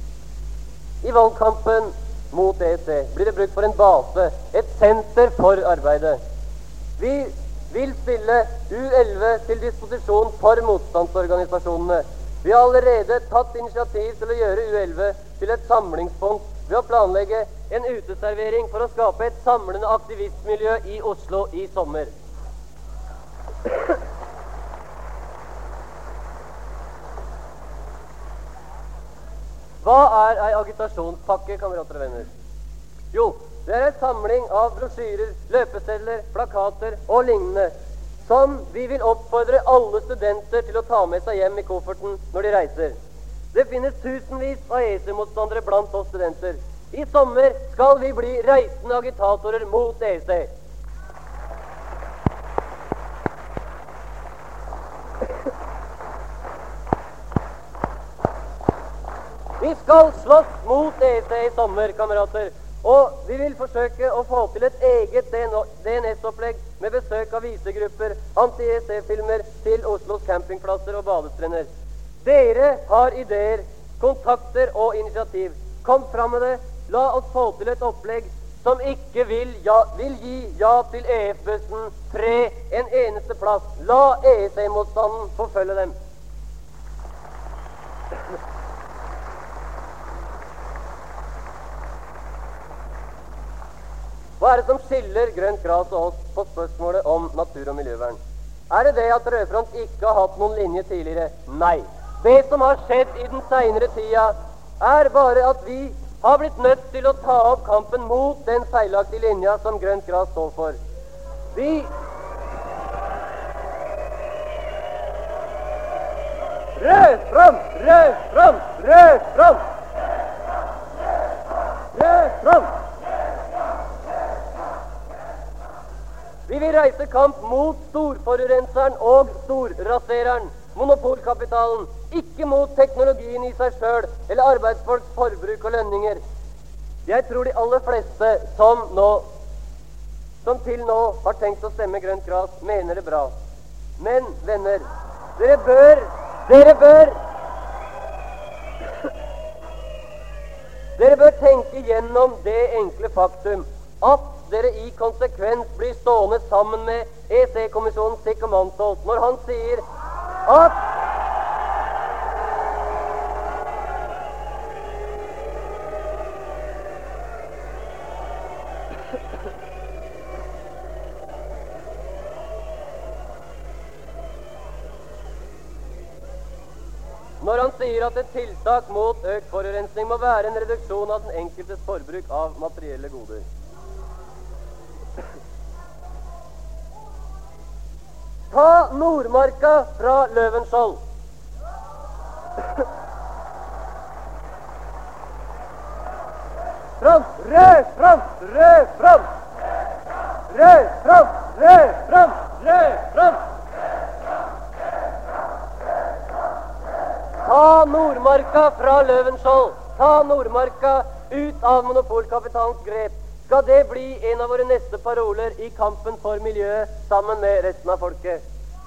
I valgkampen mot E E C blir det brukt for en base, et senter for arbeidet. Vi vil stille U elleve til disposisjon for motstandsorganisasjonene. Vi har allerede tatt initiativ til å gjøre U elleve til et samlingspunkt ved å planlegge en uteservering for å skape et samlende aktivistmiljø i Oslo i sommer. Hva er ei agitasjonspakke, kamerater og venner? Jo, det er en samling av brosjyrer, løpesedler, plakater og lignende som vi vil oppfordre alle studenter til å ta med seg hjem i kofferten når de reiser. Det finnes tusenvis av E C motstandere blant oss studenter. I sommer skal vi bli reisende agitatorer mot E C. Vi skal slåss mot E C i sommer, kamerater. Og vi vil forsøke å få til et eget D N S-opplegg med besøk av visegrupper, anti-E C-filmer til Oslos campingplasser og badestrender. Dere har ideer, kontakter og initiativ. Kom fram med det. La oss få til et opplegg som ikke vil, ja, vil gi ja til E F-bussen tre en eneste plass. La E C-motstanden forfølge dem. Hva er det som skiller Grønt Gras og oss på spørsmålet om natur- og miljøvern? Er det det at Rødfront ikke har hatt noen linje tidligere? Nei. Det som har skjedd i den senere tida, er bare at vi har blitt nødt til å ta opp kampen mot den feilaktige linja som Grønt Gras står for. Vi Rødfront! Rødfront! Rødfront! Rødfront! Vi vil reise kamp mot storforurenseren og storrasereren, monopolkapitalen, ikke mot teknologien i seg selv, eller arbeidsfolks forbruk og lønninger. Jeg tror de aller fleste som, nå, som til nå har tenkt å stemme Grønt Gras, mener det bra. Men, venner, dere bør, dere bør, dere bør tenke gjennom det enkle faktum at dere i konsekvens blir stående sammen med E C-kommisjonen Sigurd Mansholt når han sier at Når han sier at et tiltak mot økt forurensning må være en reduksjon av den enkeltes forbruk av materielle goder. Ta Nordmarka fra Løvenskiold. Front, rød front, rød front. Rød front, rød front, rød front. Ta Nordmarka fra Løvenskiold. Ta Nordmarka ut av monopolkapitalens grep. Skal det bli en av våre neste paroler i kampen for miljøet sammen med resten av folket?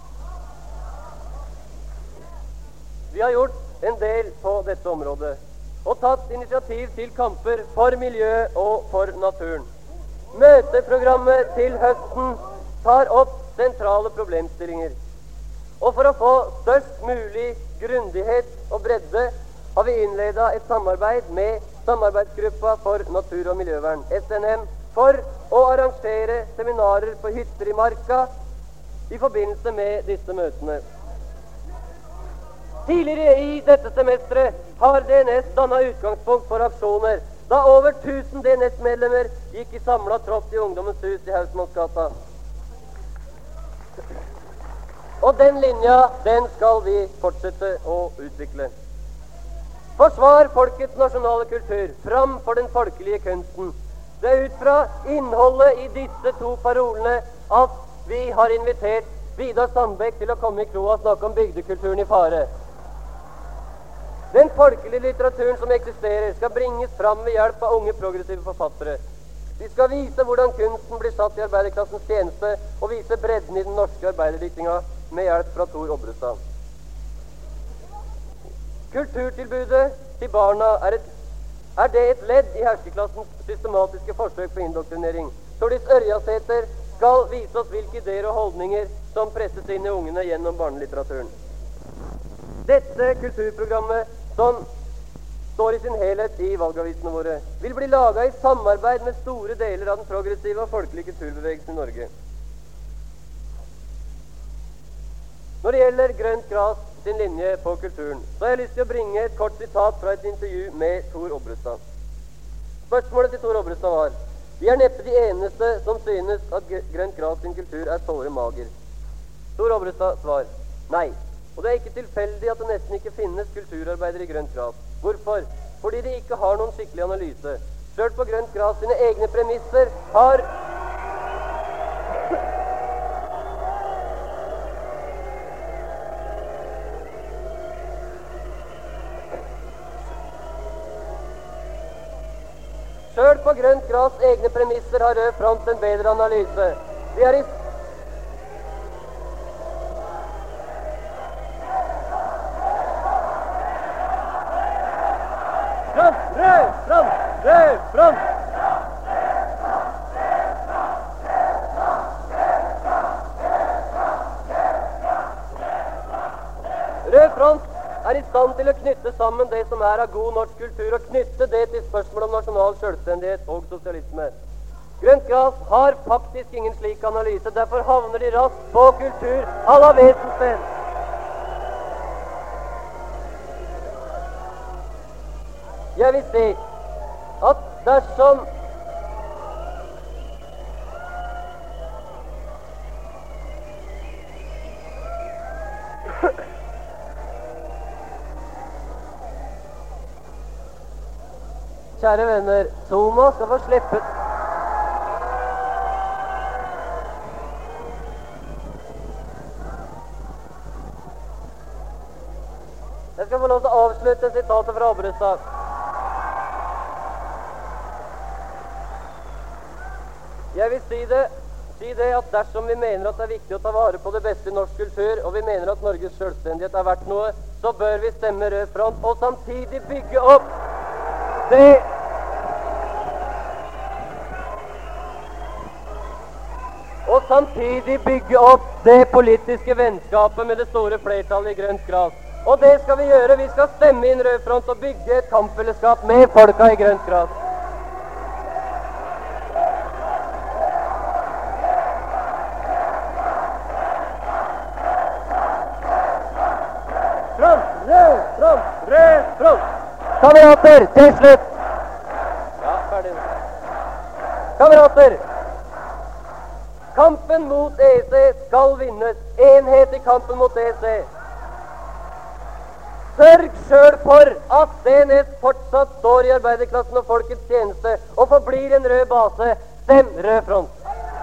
Vi har gjort en del på dette området og tatt initiativ til kamper for miljøet og for naturen. Møteprogrammet til høsten tar opp sentrale problemstillinger. Og for å få størst mulig grundighet og bredde har vi innledet et samarbeid med Samarbeidsgruppa for natur- og miljøvern, S N M, for å arrangere seminarer på hytter i marka i forbindelse med disse møtene. Tidligere i dette semesteret har D N S dannet utgangspunkt for aksjoner, da over tusen D N S-medlemmer gikk i samlet tropp i Ungdommens hus i Hausmannsgata. Og den linja, den skal vi fortsette å utvikle. Forsvar folkets nasjonale kultur, fram for den folkelige kunsten. Det er ut fra innholdet i disse to parolene at vi har invitert Vidar Sandbekk til å komme i kroa og snakke om bygdekulturen i fare. Den folkelige litteraturen som eksisterer, skal bringes fram ved hjelp av unge progressive forfattere. Vi skal vise hvordan kunsten blir satt i arbeiderklassens tjeneste, og vise bredden i den norske arbeiderdiktinga med hjelp fra Tor Obrestad. Kulturtilbudet til barna er, et, er det et ledd i herskerklassens systematiske forsøk på indoktrinering. Tordis Ørjasæter skal vise oss hvilke ideer og holdninger som presses inn i ungene gjennom barnelitteraturen. Dette kulturprogrammet, som står i sin helhet i valgavisene våre, vil bli laget i samarbeid med store deler av den progressive og folkelige kulturbevegelsen i Norge. Når det gjelder Grønt Gras sin linje på kulturen, så har jeg lyst til å bringe et kort sitat fra et intervju med Tor Obrestad. Spørsmålet til Tor Obrestad var: Vi er neppe de eneste som synes at Grønt Gras sin kultur er såre mager. Tor Obrestad svar. Nei. Og det er ikke tilfeldig at det nesten ikke finnes kulturarbeidere i grønt gras. Hvorfor? Fordi de ikke har noen skikkelig analyse. Selv på grønt gras sine egne premisser har Selv på grønt gras egne premisser har Rød Front en bedre analyse. De er i Front! Rød Front! Rød Front! Rød Front er i stand til å knytte sammen det som er av god norsk kultur, og knytte det til spørsmål om nasjonal selvstendighet og sosialisme. Grønt gras har faktisk ingen slik analyse, derfor havner de raskt på kultur à la Wesensten. Jeg vil si at dersom Kjære venner, Zuma skal få slippe. Jeg skal få lov til å avslutte sitatet fra Obrestad. Jeg vil si det, si det at dersom vi mener at det er viktig å ta vare på det beste i norsk kultur, og vi mener at Norges selvstendighet er verdt noe, så bør vi stemme Rød Front, og samtidig bygge opp det Og samtidig bygge opp det politiske vennskapet med det store flertallet i grønt gras. Og det skal vi gjøre. Vi skal stemme inn Rød Front og bygge et kampfellesskap med folka i grønt gras. Front! Rød Front! Rød Front! Kamerater, til slutt! Ja, ferdig. Kamerater! Kampen mot E E C skal vinnes. Enhet i kampen mot E E C. Sørg selv for at D N S fortsatt står i arbeiderklassen og folkets tjeneste og forblir en rød base. Stem Rød Front.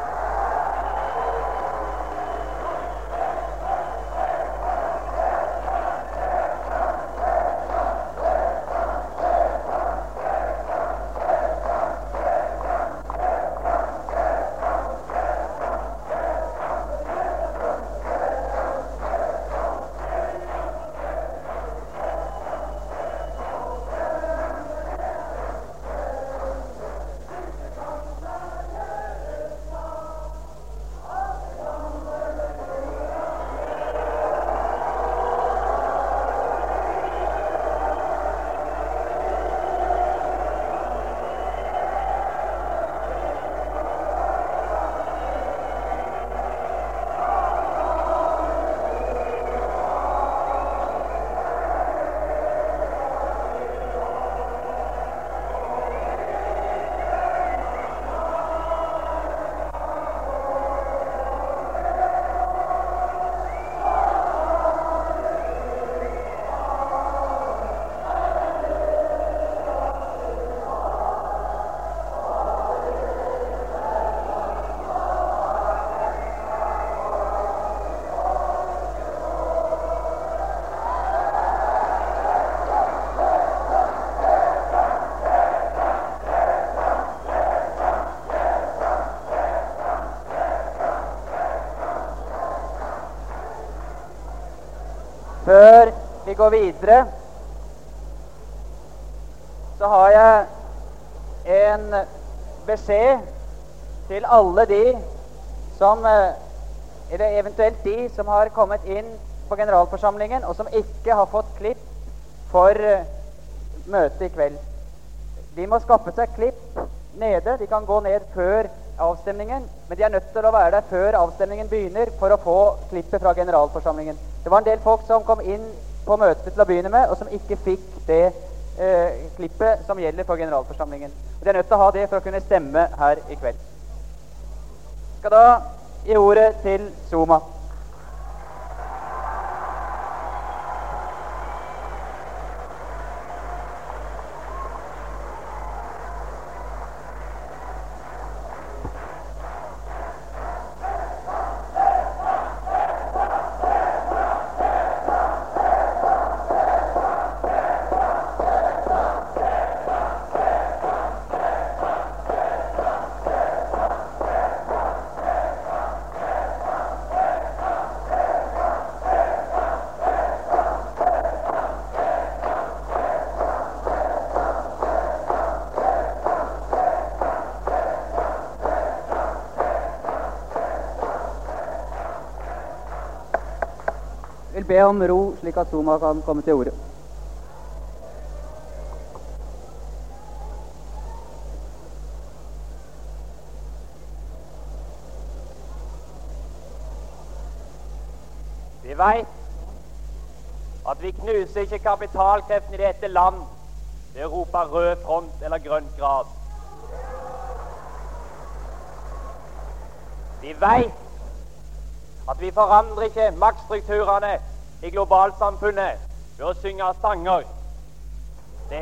Før vi går videre, så har jeg en beskjed til alle de som, eller eventuelt de som har kommet inn på generalforsamlingen, og som ikke har fått klipp for møtet i kveld. De må skaffe seg klipp nede. De kan gå ned før avstemningen, men de er nødt til å være der før avstemningen begynner for å få klippet fra generalforsamlingen. Det var en del folk som kom inn på møtet til å begynne med, og som ikke fikk det eh, klippet som gjelder for generalforsamlingen. Og de er nødt til å ha det for å kunne stemme her i kveld. Jeg skal da gi ordet til Zuma. be om ro, slik at Soma kan komme til ordet. Vi vet at vi knuser ikke kapitalkreften i dette land ved å rope rød front eller grønt gras. Vi vet at vi forandrer ikke maktstrukturene i globalsamfunnet ved å synge sanger. Det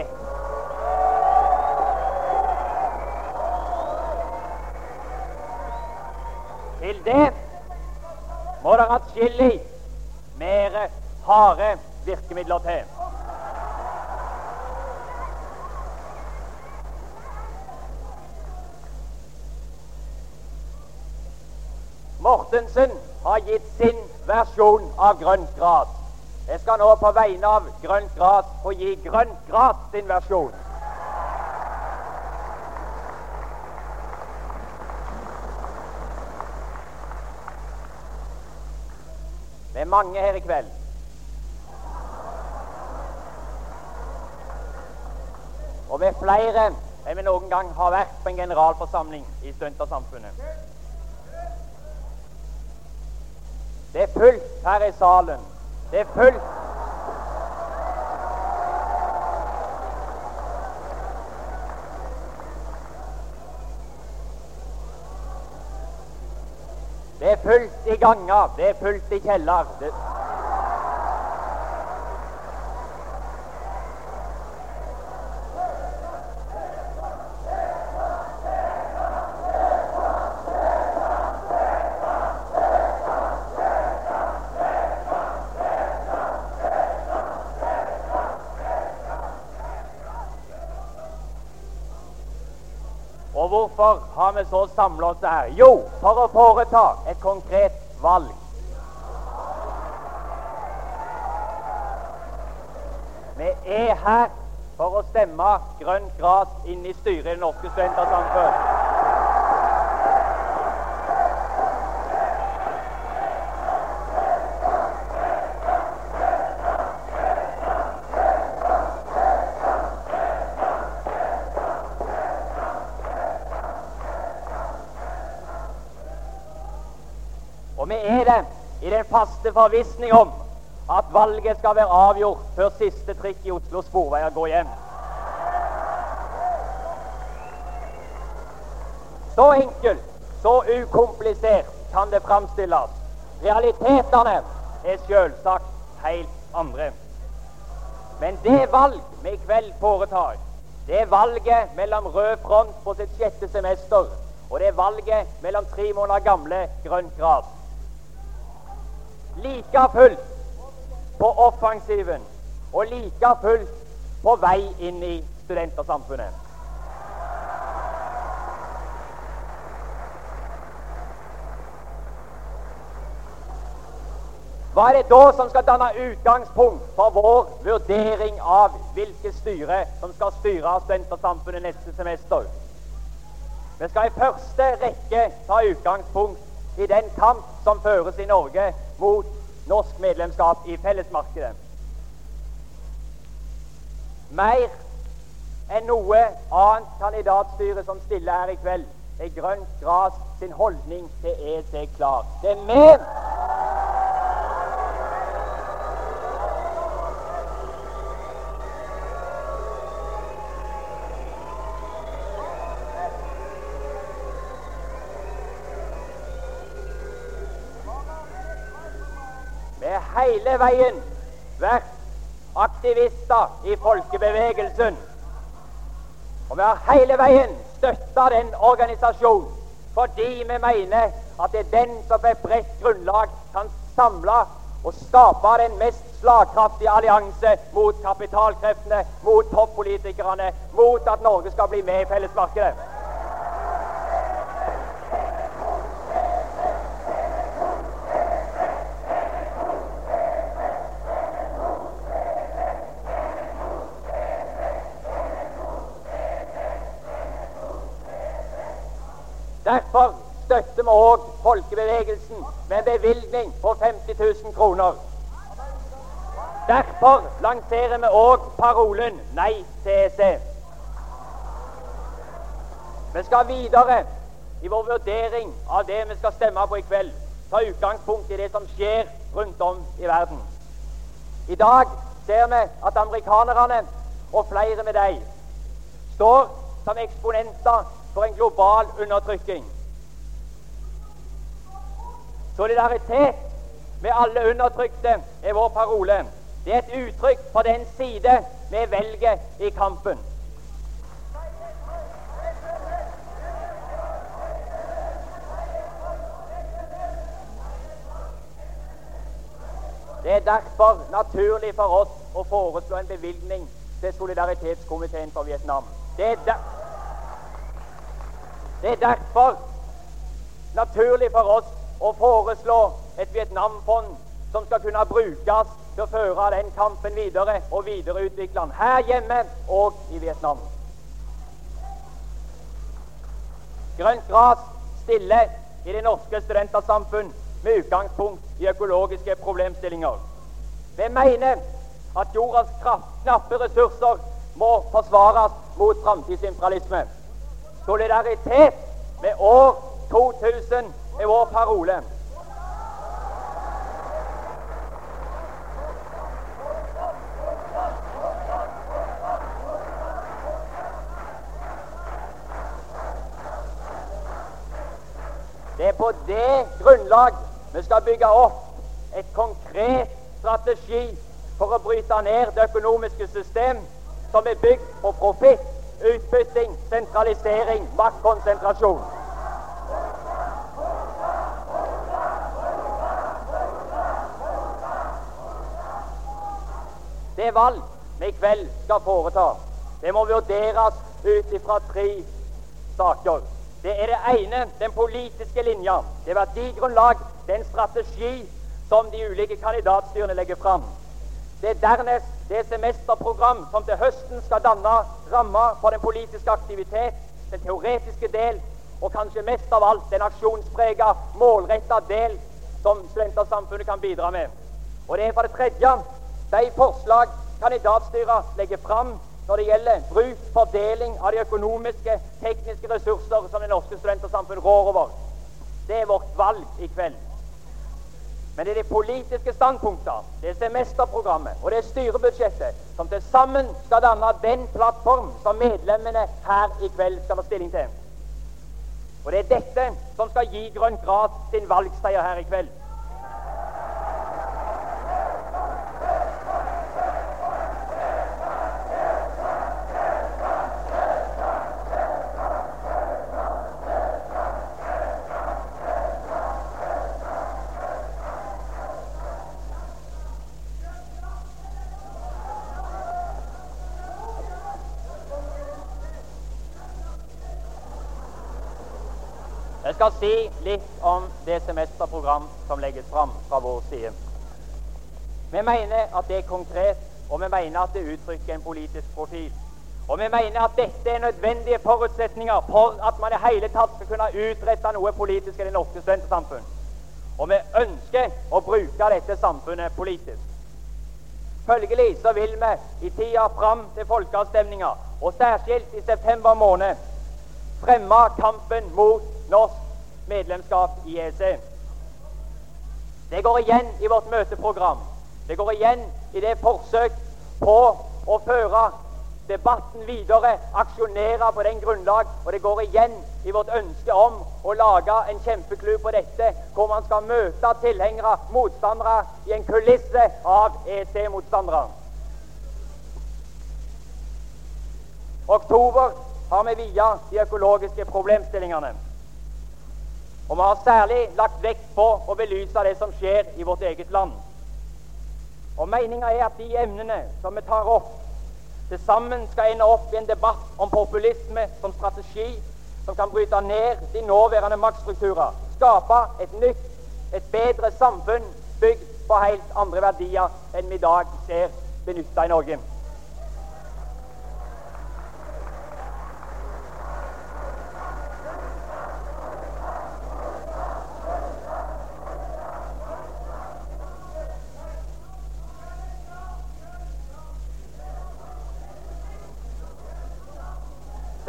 Til det må det atskillig mere harde virkemidler til. Mortensen har gitt sin versjon av grønt gras. Jeg skal nå på vegne av grønt gras få gi grønt gras sin versjon. Det er mange her i kveld. Og vi er flere enn vi noen gang har vært på en generalforsamling i Studentersamfunnet. Det er fullt her i salen. Det er fullt. Det er fullt i ganger. Det er fullt i kjeller. Det Og hvorfor har vi så samlet oss her? Jo, for å foreta et konkret valg. Vi er her for å stemme grønt gras inn i styret i Det Norske Studentersamfunn. Og vi er det i den faste forvissning om at valget skal være avgjort før siste trikk i Oslo Sporveier går hjem. Så enkelt, så ukomplisert kan det framstilles. Realitetene er selvsagt helt andre. Men det valg vi i kveld foretar, det er valget mellom rød front på sitt sjette semester, og det er valget mellom tre måneder gamle grønt gras. Like fullt på offensiven og like fullt på vei inn i studentersamfunnet. Hva er det da som skal danne utgangspunkt for vår vurdering av hvilket styre som skal styre studentersamfunnet neste semester? Vi skal i første rekke ta utgangspunkt i den kamp som føres i Norge mot norsk medlemskap i fellesmarkedet. Mer enn noe annet kandidatstyre som stiller her i kveld, er grønt gras sin holdning til E C klar. Det er med hele veien vært aktivister i folkebevegelsen. Og vi har hele veien støttet den organisasjonen fordi vi mener at det er den som på et bredt grunnlag kan samle og skape den mest slagkraftige allianse mot kapitalkreftene, mot toppolitikerne, mot at Norge skal bli med i fellesmarkedet. Derfor støtter vi også folkebevegelsen med en bevilgning på femti tusen kroner. Derfor lanserer vi òg parolen 'Nei til E C'. Vi skal videre i vår vurdering av det vi skal stemme på i kveld, ta utgangspunkt i det som skjer rundt om i verden. I dag ser vi at amerikanerne og flere med dem står som eksponenter for en global undertrykking. Solidaritet med alle undertrykte er vår parole. Det er et uttrykk for den side vi velger i kampen. Det er derfor naturlig for oss å foreslå en bevilgning til Solidaritetskomiteen for Vietnam. Det er, der... det er derfor naturlig for oss å foreslå et Vietnamfond som skal kunne brukes til å føre den kampen videre og videreutvikle den her hjemme og i Vietnam. Grønt gras stiller i det norske studentersamfunn med utgangspunkt i økologiske problemstillinger. Vi mener at jordas knappe ressurser må forsvares mot framtidsimperialisme. Solidaritet med år to tusen er vår parole. Det er på det grunnlag vi skal bygge opp et konkret strategi for å bryte ned det økonomiske system som er bygd på profitt, utbytting, sentralisering, maktkonsentrasjon. Det valg vi i kveld skal foreta, det må vurderes ut fra tre saker. Det er det ene, den politiske linja. Det er verdigrunnlag, det er en strategi som de ulike kandidatstyrene legger fram. Det er dernest det semesterprogram som til høsten skal danne rammer for den politiske aktivitet, den teoretiske del, og kanskje mest av alt den aksjonspreget, målrettet del som studentersamfunnet kan bidra med. Og det er for det tredje de forslag kandidatstyret legger fram når det gjelder bruk, fordeling av de økonomiske, tekniske ressurser som det norske studentersamfunn rår over. Det er vårt valg i kveld. Men det er de politiske standpunkter, det er semesterprogrammet og det er styrebudsjettet som til sammen skal danne den plattform som medlemmene her i kveld skal ta stilling til. Og det er dette som skal gi Grønt Gras sin valgseier her i kveld. Jeg skal si litt om det semesterprogram som legges fram fra vår side. Vi mener at det er konkret, og vi mener at det uttrykker en politisk profil. Og vi mener at dette er nødvendige forutsetninger for at man i hele tatt skal kunne utrette noe politisk i det norske studentersamfunn. Og vi ønsker å bruke dette samfunnet politisk. Følgelig så vil vi i tida fram til folkeavstemninger, og særskilt i september måned, fremme kampen mot norsk medlemskap i E C. Det går igjen i vårt møteprogram. Det går igjen i det forsøk på å føre debatten videre, aksjonere på den grunnlag, og det går igjen i vårt ønske om å lage en kjempeklubb på dette, hvor man skal møte tilhengere, motstandere, i en kulisse av E C-motstandere. Oktober har vi via de økologiske problemstillingene. Og vi har særlig lagt vekt på å belyse det som skjer i vårt eget land. Og meningen er at de emnene som vi tar opp, til sammen skal ende opp i en debatt om populisme som strategi, som kan bryte ned de nåværende maktstrukturer, skape et nytt, et bedre samfunn bygd på helt andre verdier enn vi i dag ser benyttet i Norge.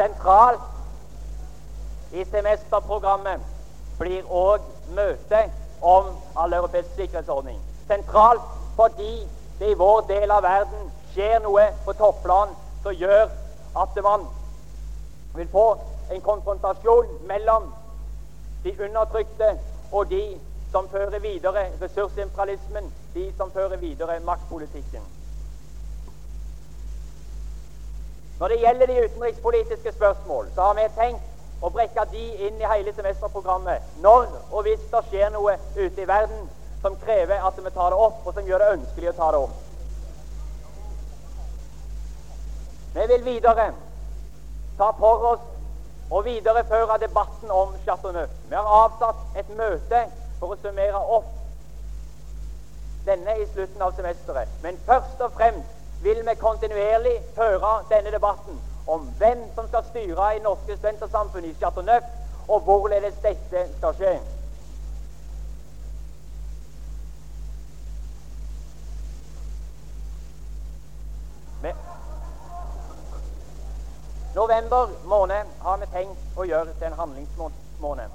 Sentralt i semesterprogrammet blir òg møtet om alleuropeisk sikkerhetsordning. Sentralt fordi det i vår del av verden skjer noe på topplan som gjør at man vil få en konfrontasjon mellom de undertrykte og de som fører videre ressursimperialismen, de som fører videre maktpolitikken. Når det gjelder de utenrikspolitiske spørsmål, så har vi tenkt å brekke de inn i hele semesterprogrammet når og hvis det skjer noe ute i verden som krever at vi tar det opp, og som gjør det ønskelig å ta det opp. Vi vil videre ta for oss og videreføre debatten om Chateau Neuf. Vi har avsatt et møte for å summere opp denne i slutten av semesteret. Men først og fremst vil vi kontinuerlig føre denne debatten om hvem som skal styre i norske studentersamfunn i Chateau Neuf, og hvorledes dette skal skje. November måned har vi tenkt å gjøre til en handlingsmåned.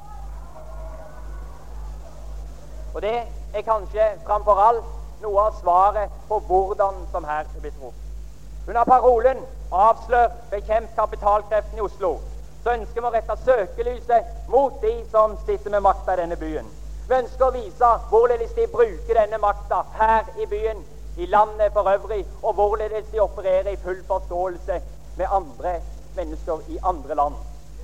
Og det er kanskje framfor alt noe av svaret på hvordan som her er blitt ropt. Under parolen 'Avslør, bekjemp kapitalkreftene i Oslo', så ønsker vi å rette søkelyset mot de som sitter med makta i denne byen. Vi ønsker å vise hvorledes de bruker denne makta her i byen, i landet for øvrig, og hvorledes de opererer i full forståelse med andre mennesker i andre land.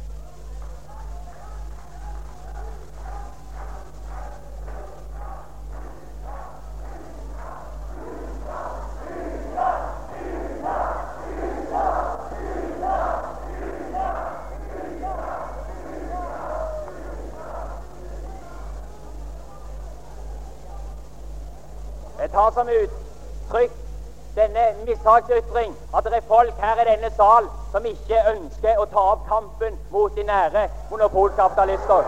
Jeg tar som uttrykk denne mishagsytring at det er folk her i denne sal som ikke ønsker å ta opp kampen mot de nære monopolkapitalister.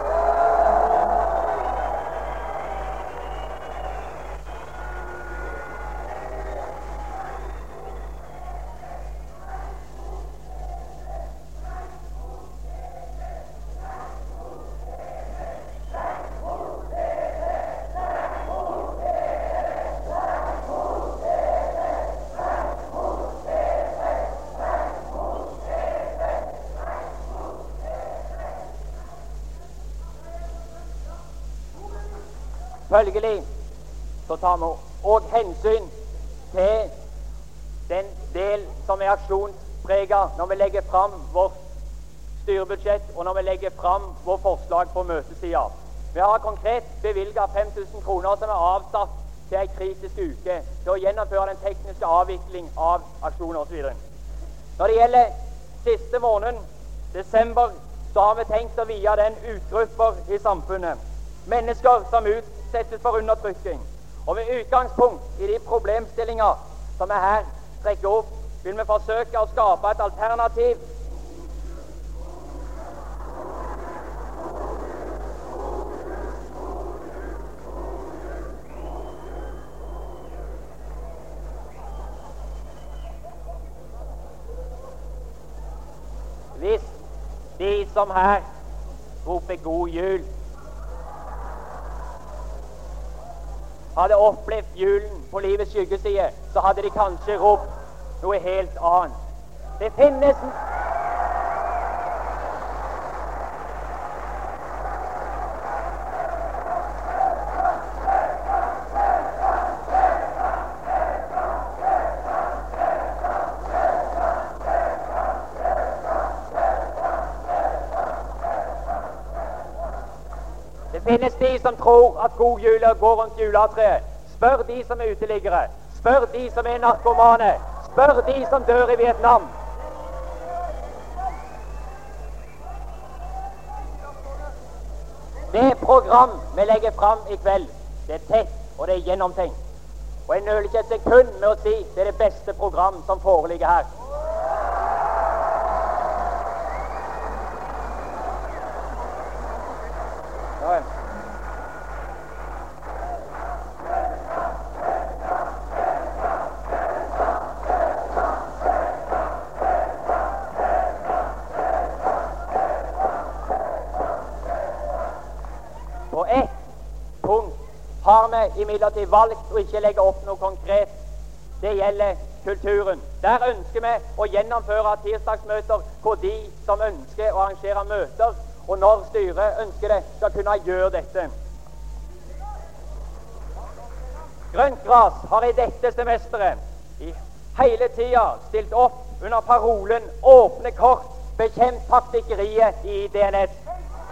Følgelig så tar vi òg hensyn til den del som er aksjonspreget når vi legger fram vårt styrebudsjett, og når vi legger fram vårt forslag på møtesida. Vi har konkret bevilget fem tusen kroner som er avsatt til en kritisk uke til å gjennomføre den tekniske avvikling av aksjoner osv. Når det gjelder siste måneden, desember, så har vi tenkt å vie den utgrupper i samfunnet. Mennesker som utsettes for undertrykking. Og med utgangspunkt i de problemstillinger som er her trekker opp, vil vi forsøke å skape et alternativ hvis de som her roper 'God jul' hadde opplevd julen på livets skyggeside, så hadde de kanskje ropt noe helt annet. Det finnes Det finnes de som tror at god jul går rundt juletreet. Spør de som er uteliggere. Spør de som er narkomane. Spør de som dør i Vietnam. Det program vi legger fram i kveld, det er tett, og det er gjennomtenkt. Og jeg nøler ikke et sekund med å si det er det beste program som foreligger her. vi imidlertid valgt å ikke legge opp noe konkret. Det gjelder kulturen. Der ønsker vi å gjennomføre tirsdagsmøter hvor de som ønsker å arrangere møter, og når styret ønsker det, skal kunne gjøre dette. Grønt Gras har i dette semesteret i hele tida stilt opp under parolen 'Åpne kort, bekjemp taktikkeriet i D N S'.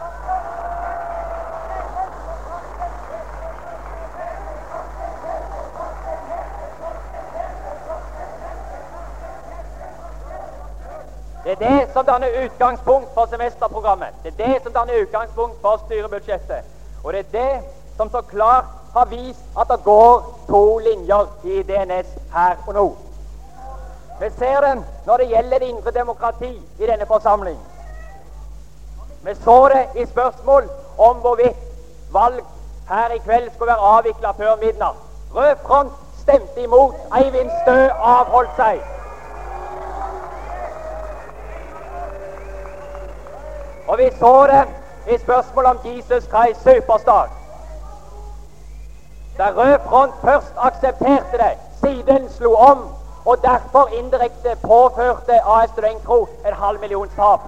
Det er det som danner utgangspunkt for semesterprogrammet. Det er det som danner utgangspunkt for styrebudsjettet. Og det er det som så klart har vist at det går to linjer i D N S her og nå. Vi ser det når det gjelder det indre demokrati i denne forsamling. Vi så det i spørsmål om hvorvidt valg her i kveld skulle være avviklet før midnatt. Rød Front stemte imot. Eivind Stø avholdt seg. Og vi så det i spørsmål om Jesus Christ Superstar. Da Rød Front først aksepterte det, siden slo om, og derfor indirekte påførte A S Studentkro en halv millions tap.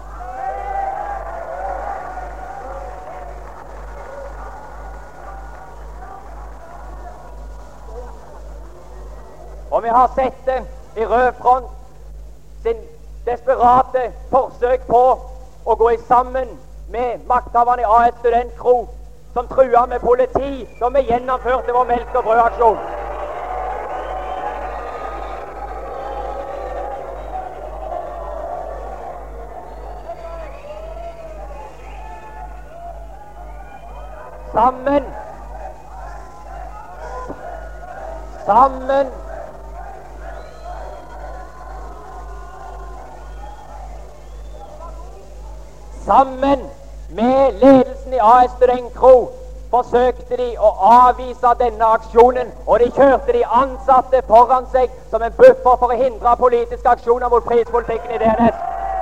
Og vi har sett det i Rød Front sin desperate forsøk på å gå sammen med makthaverne i A S Studentkro, som trua med politi da vi gjennomførte vår melk- og brødaksjon. Sammen Sammen Sammen med ledelsen i A S Studentkro forsøkte de å avvise denne aksjonen, og de kjørte de ansatte foran seg som en buffer for å hindre politiske aksjoner mot prispolitikken i D N S.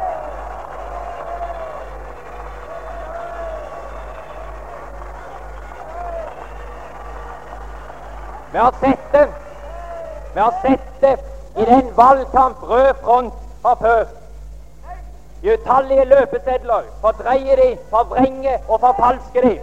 Vi har sett det Vi har sett det i den valgkamp Rød Front har ført. I utallige løpesedler fordreier de, forvrenger og forfalsker de.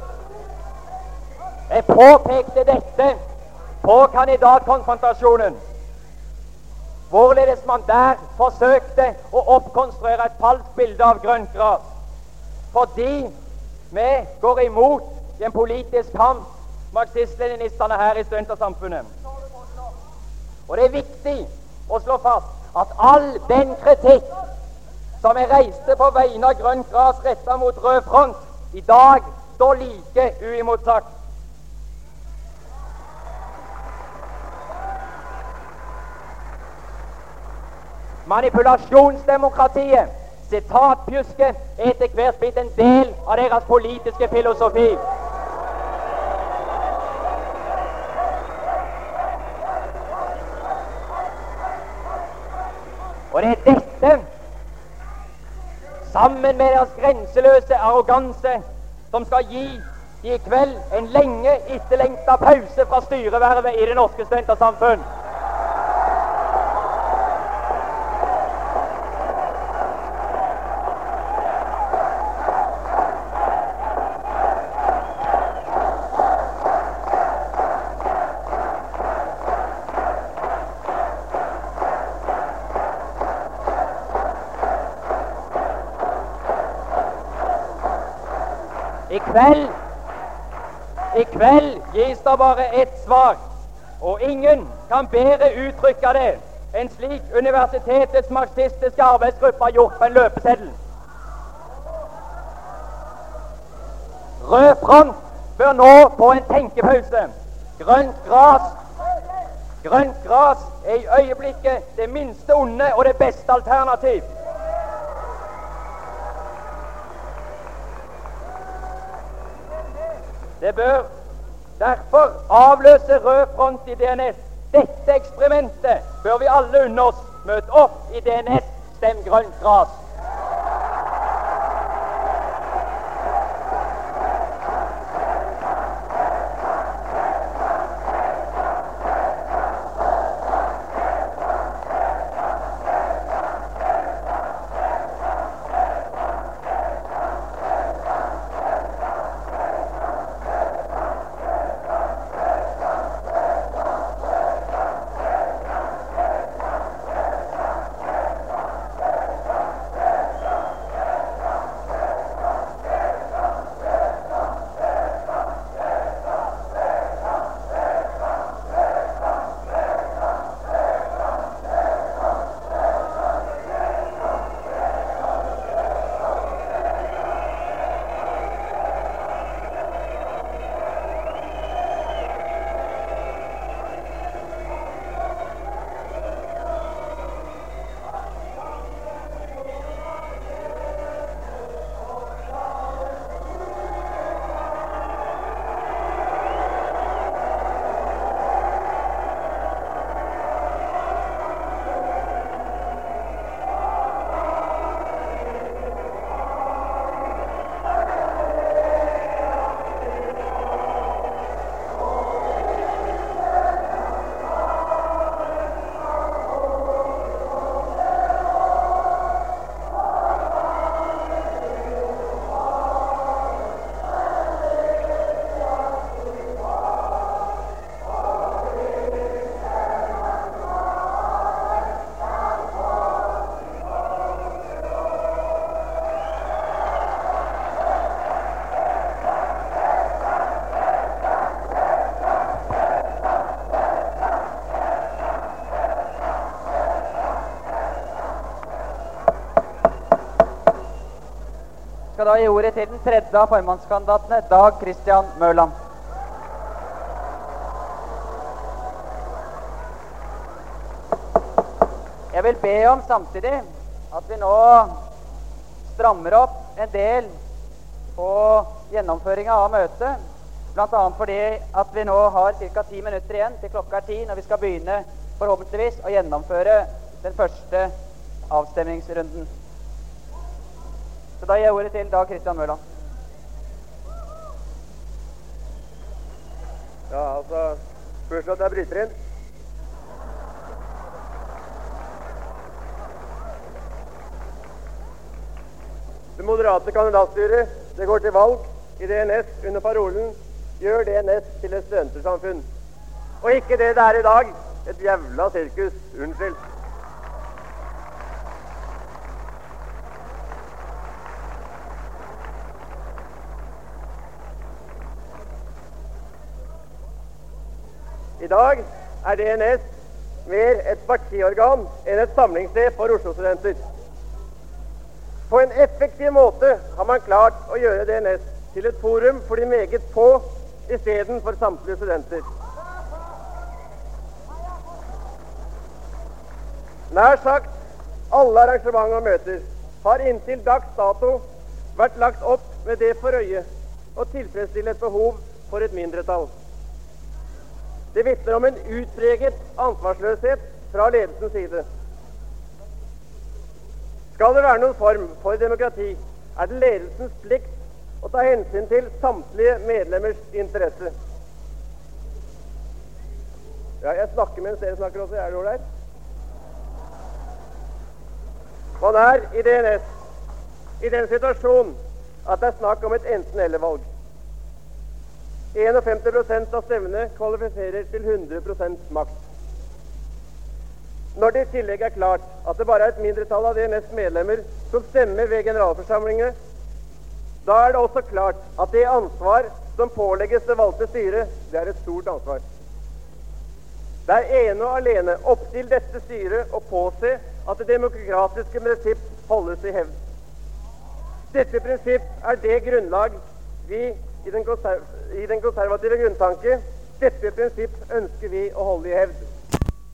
Jeg påpekte dette på kandidatkonfrontasjonen, hvorledes man der forsøkte å oppkonstruere et falskt bilde av Grønt Gras, fordi vi går imot i en politisk kamp marxist-leninistene her i studentersamfunnet. Og det er viktig å slå fast at all den kritikk som jeg reiste på vegne av Grønt Gras rettet mot Rød Front, i dag står like uimotsagt. Manipulasjonsdemokratiet, sitatpjuske, er etter hvert blitt en del av deres politiske filosofi. Og det er dette, sammen med deres grenseløse arroganse, som skal gi de i kveld en lenge etterlengtet pause fra styrevervet i det norske studentersamfunn. I kveld, I kveld gis det bare ett svar, og ingen kan bedre uttrykke det enn slik universitetets marxistiske arbeidsgruppe har gjort på en løpeseddel. Rød Front bør nå på en tenkepause. Grønt Gras Grønt Gras er i øyeblikket det minste onde og det beste alternativ. Det bør derfor avløse Rød Front i D N S. Dette eksperimentet bør vi alle unne oss. Møt opp i D N S, stem Grønt Gras. skal da gi ordet til den tredje av formannskandidatene, Dag Christian Mørland. Jeg vil be om samtidig at vi nå strammer opp en del på gjennomføringen av møtet, blant annet fordi at vi nå har ca. ti minutter igjen til klokka er ti, når vi skal begynne forhåpentligvis å gjennomføre den første avstemningsrunden. Så da gir jeg ordet til Dag Christian Mørland. Ja, altså, først at jeg bryter inn. Det moderate kandidatstyret, det går til valg i D N S under parolen «Gjør D N S til et studentersamfunn». Og ikke det det er i dag, et jævla sirkus, unnskyld. I dag er D N S mer et partiorgan enn et samlingssted for Oslo-studenter. På en effektiv måte har man klart å gjøre D N S til et forum for de meget få i stedet for samtlige studenter. Nær sagt alle arrangementer og møter har inntil dags dato vært lagt opp med det for øye å tilfredsstille et behov for et mindretall. Det vitner om en utpreget ansvarsløshet fra ledelsens side. Skal det være noen form for demokrati, er det ledelsens plikt å ta hensyn til samtlige medlemmers interesse. Ja, jeg snakker mens dere snakker også, er det ålreit? Man er i D N S i den situasjon at det er snakk om et enten-eller-valg. femtien prosent av stemmene kvalifiserer til hundre prosent makt. Når det i tillegg er klart at det bare er et mindretall av D N S medlemmer som stemmer ved generalforsamlingene, da er det også klart at det ansvar som pålegges det valgte styret, det er et stort ansvar. Det er ene og alene opp til dette styret å påse at det demokratiske prinsipp holdes i hevd. Dette prinsipp er det grunnlag vi i den, konserv- i den konservative grunntanke, dette prinsipp ønsker vi å holde i hevd.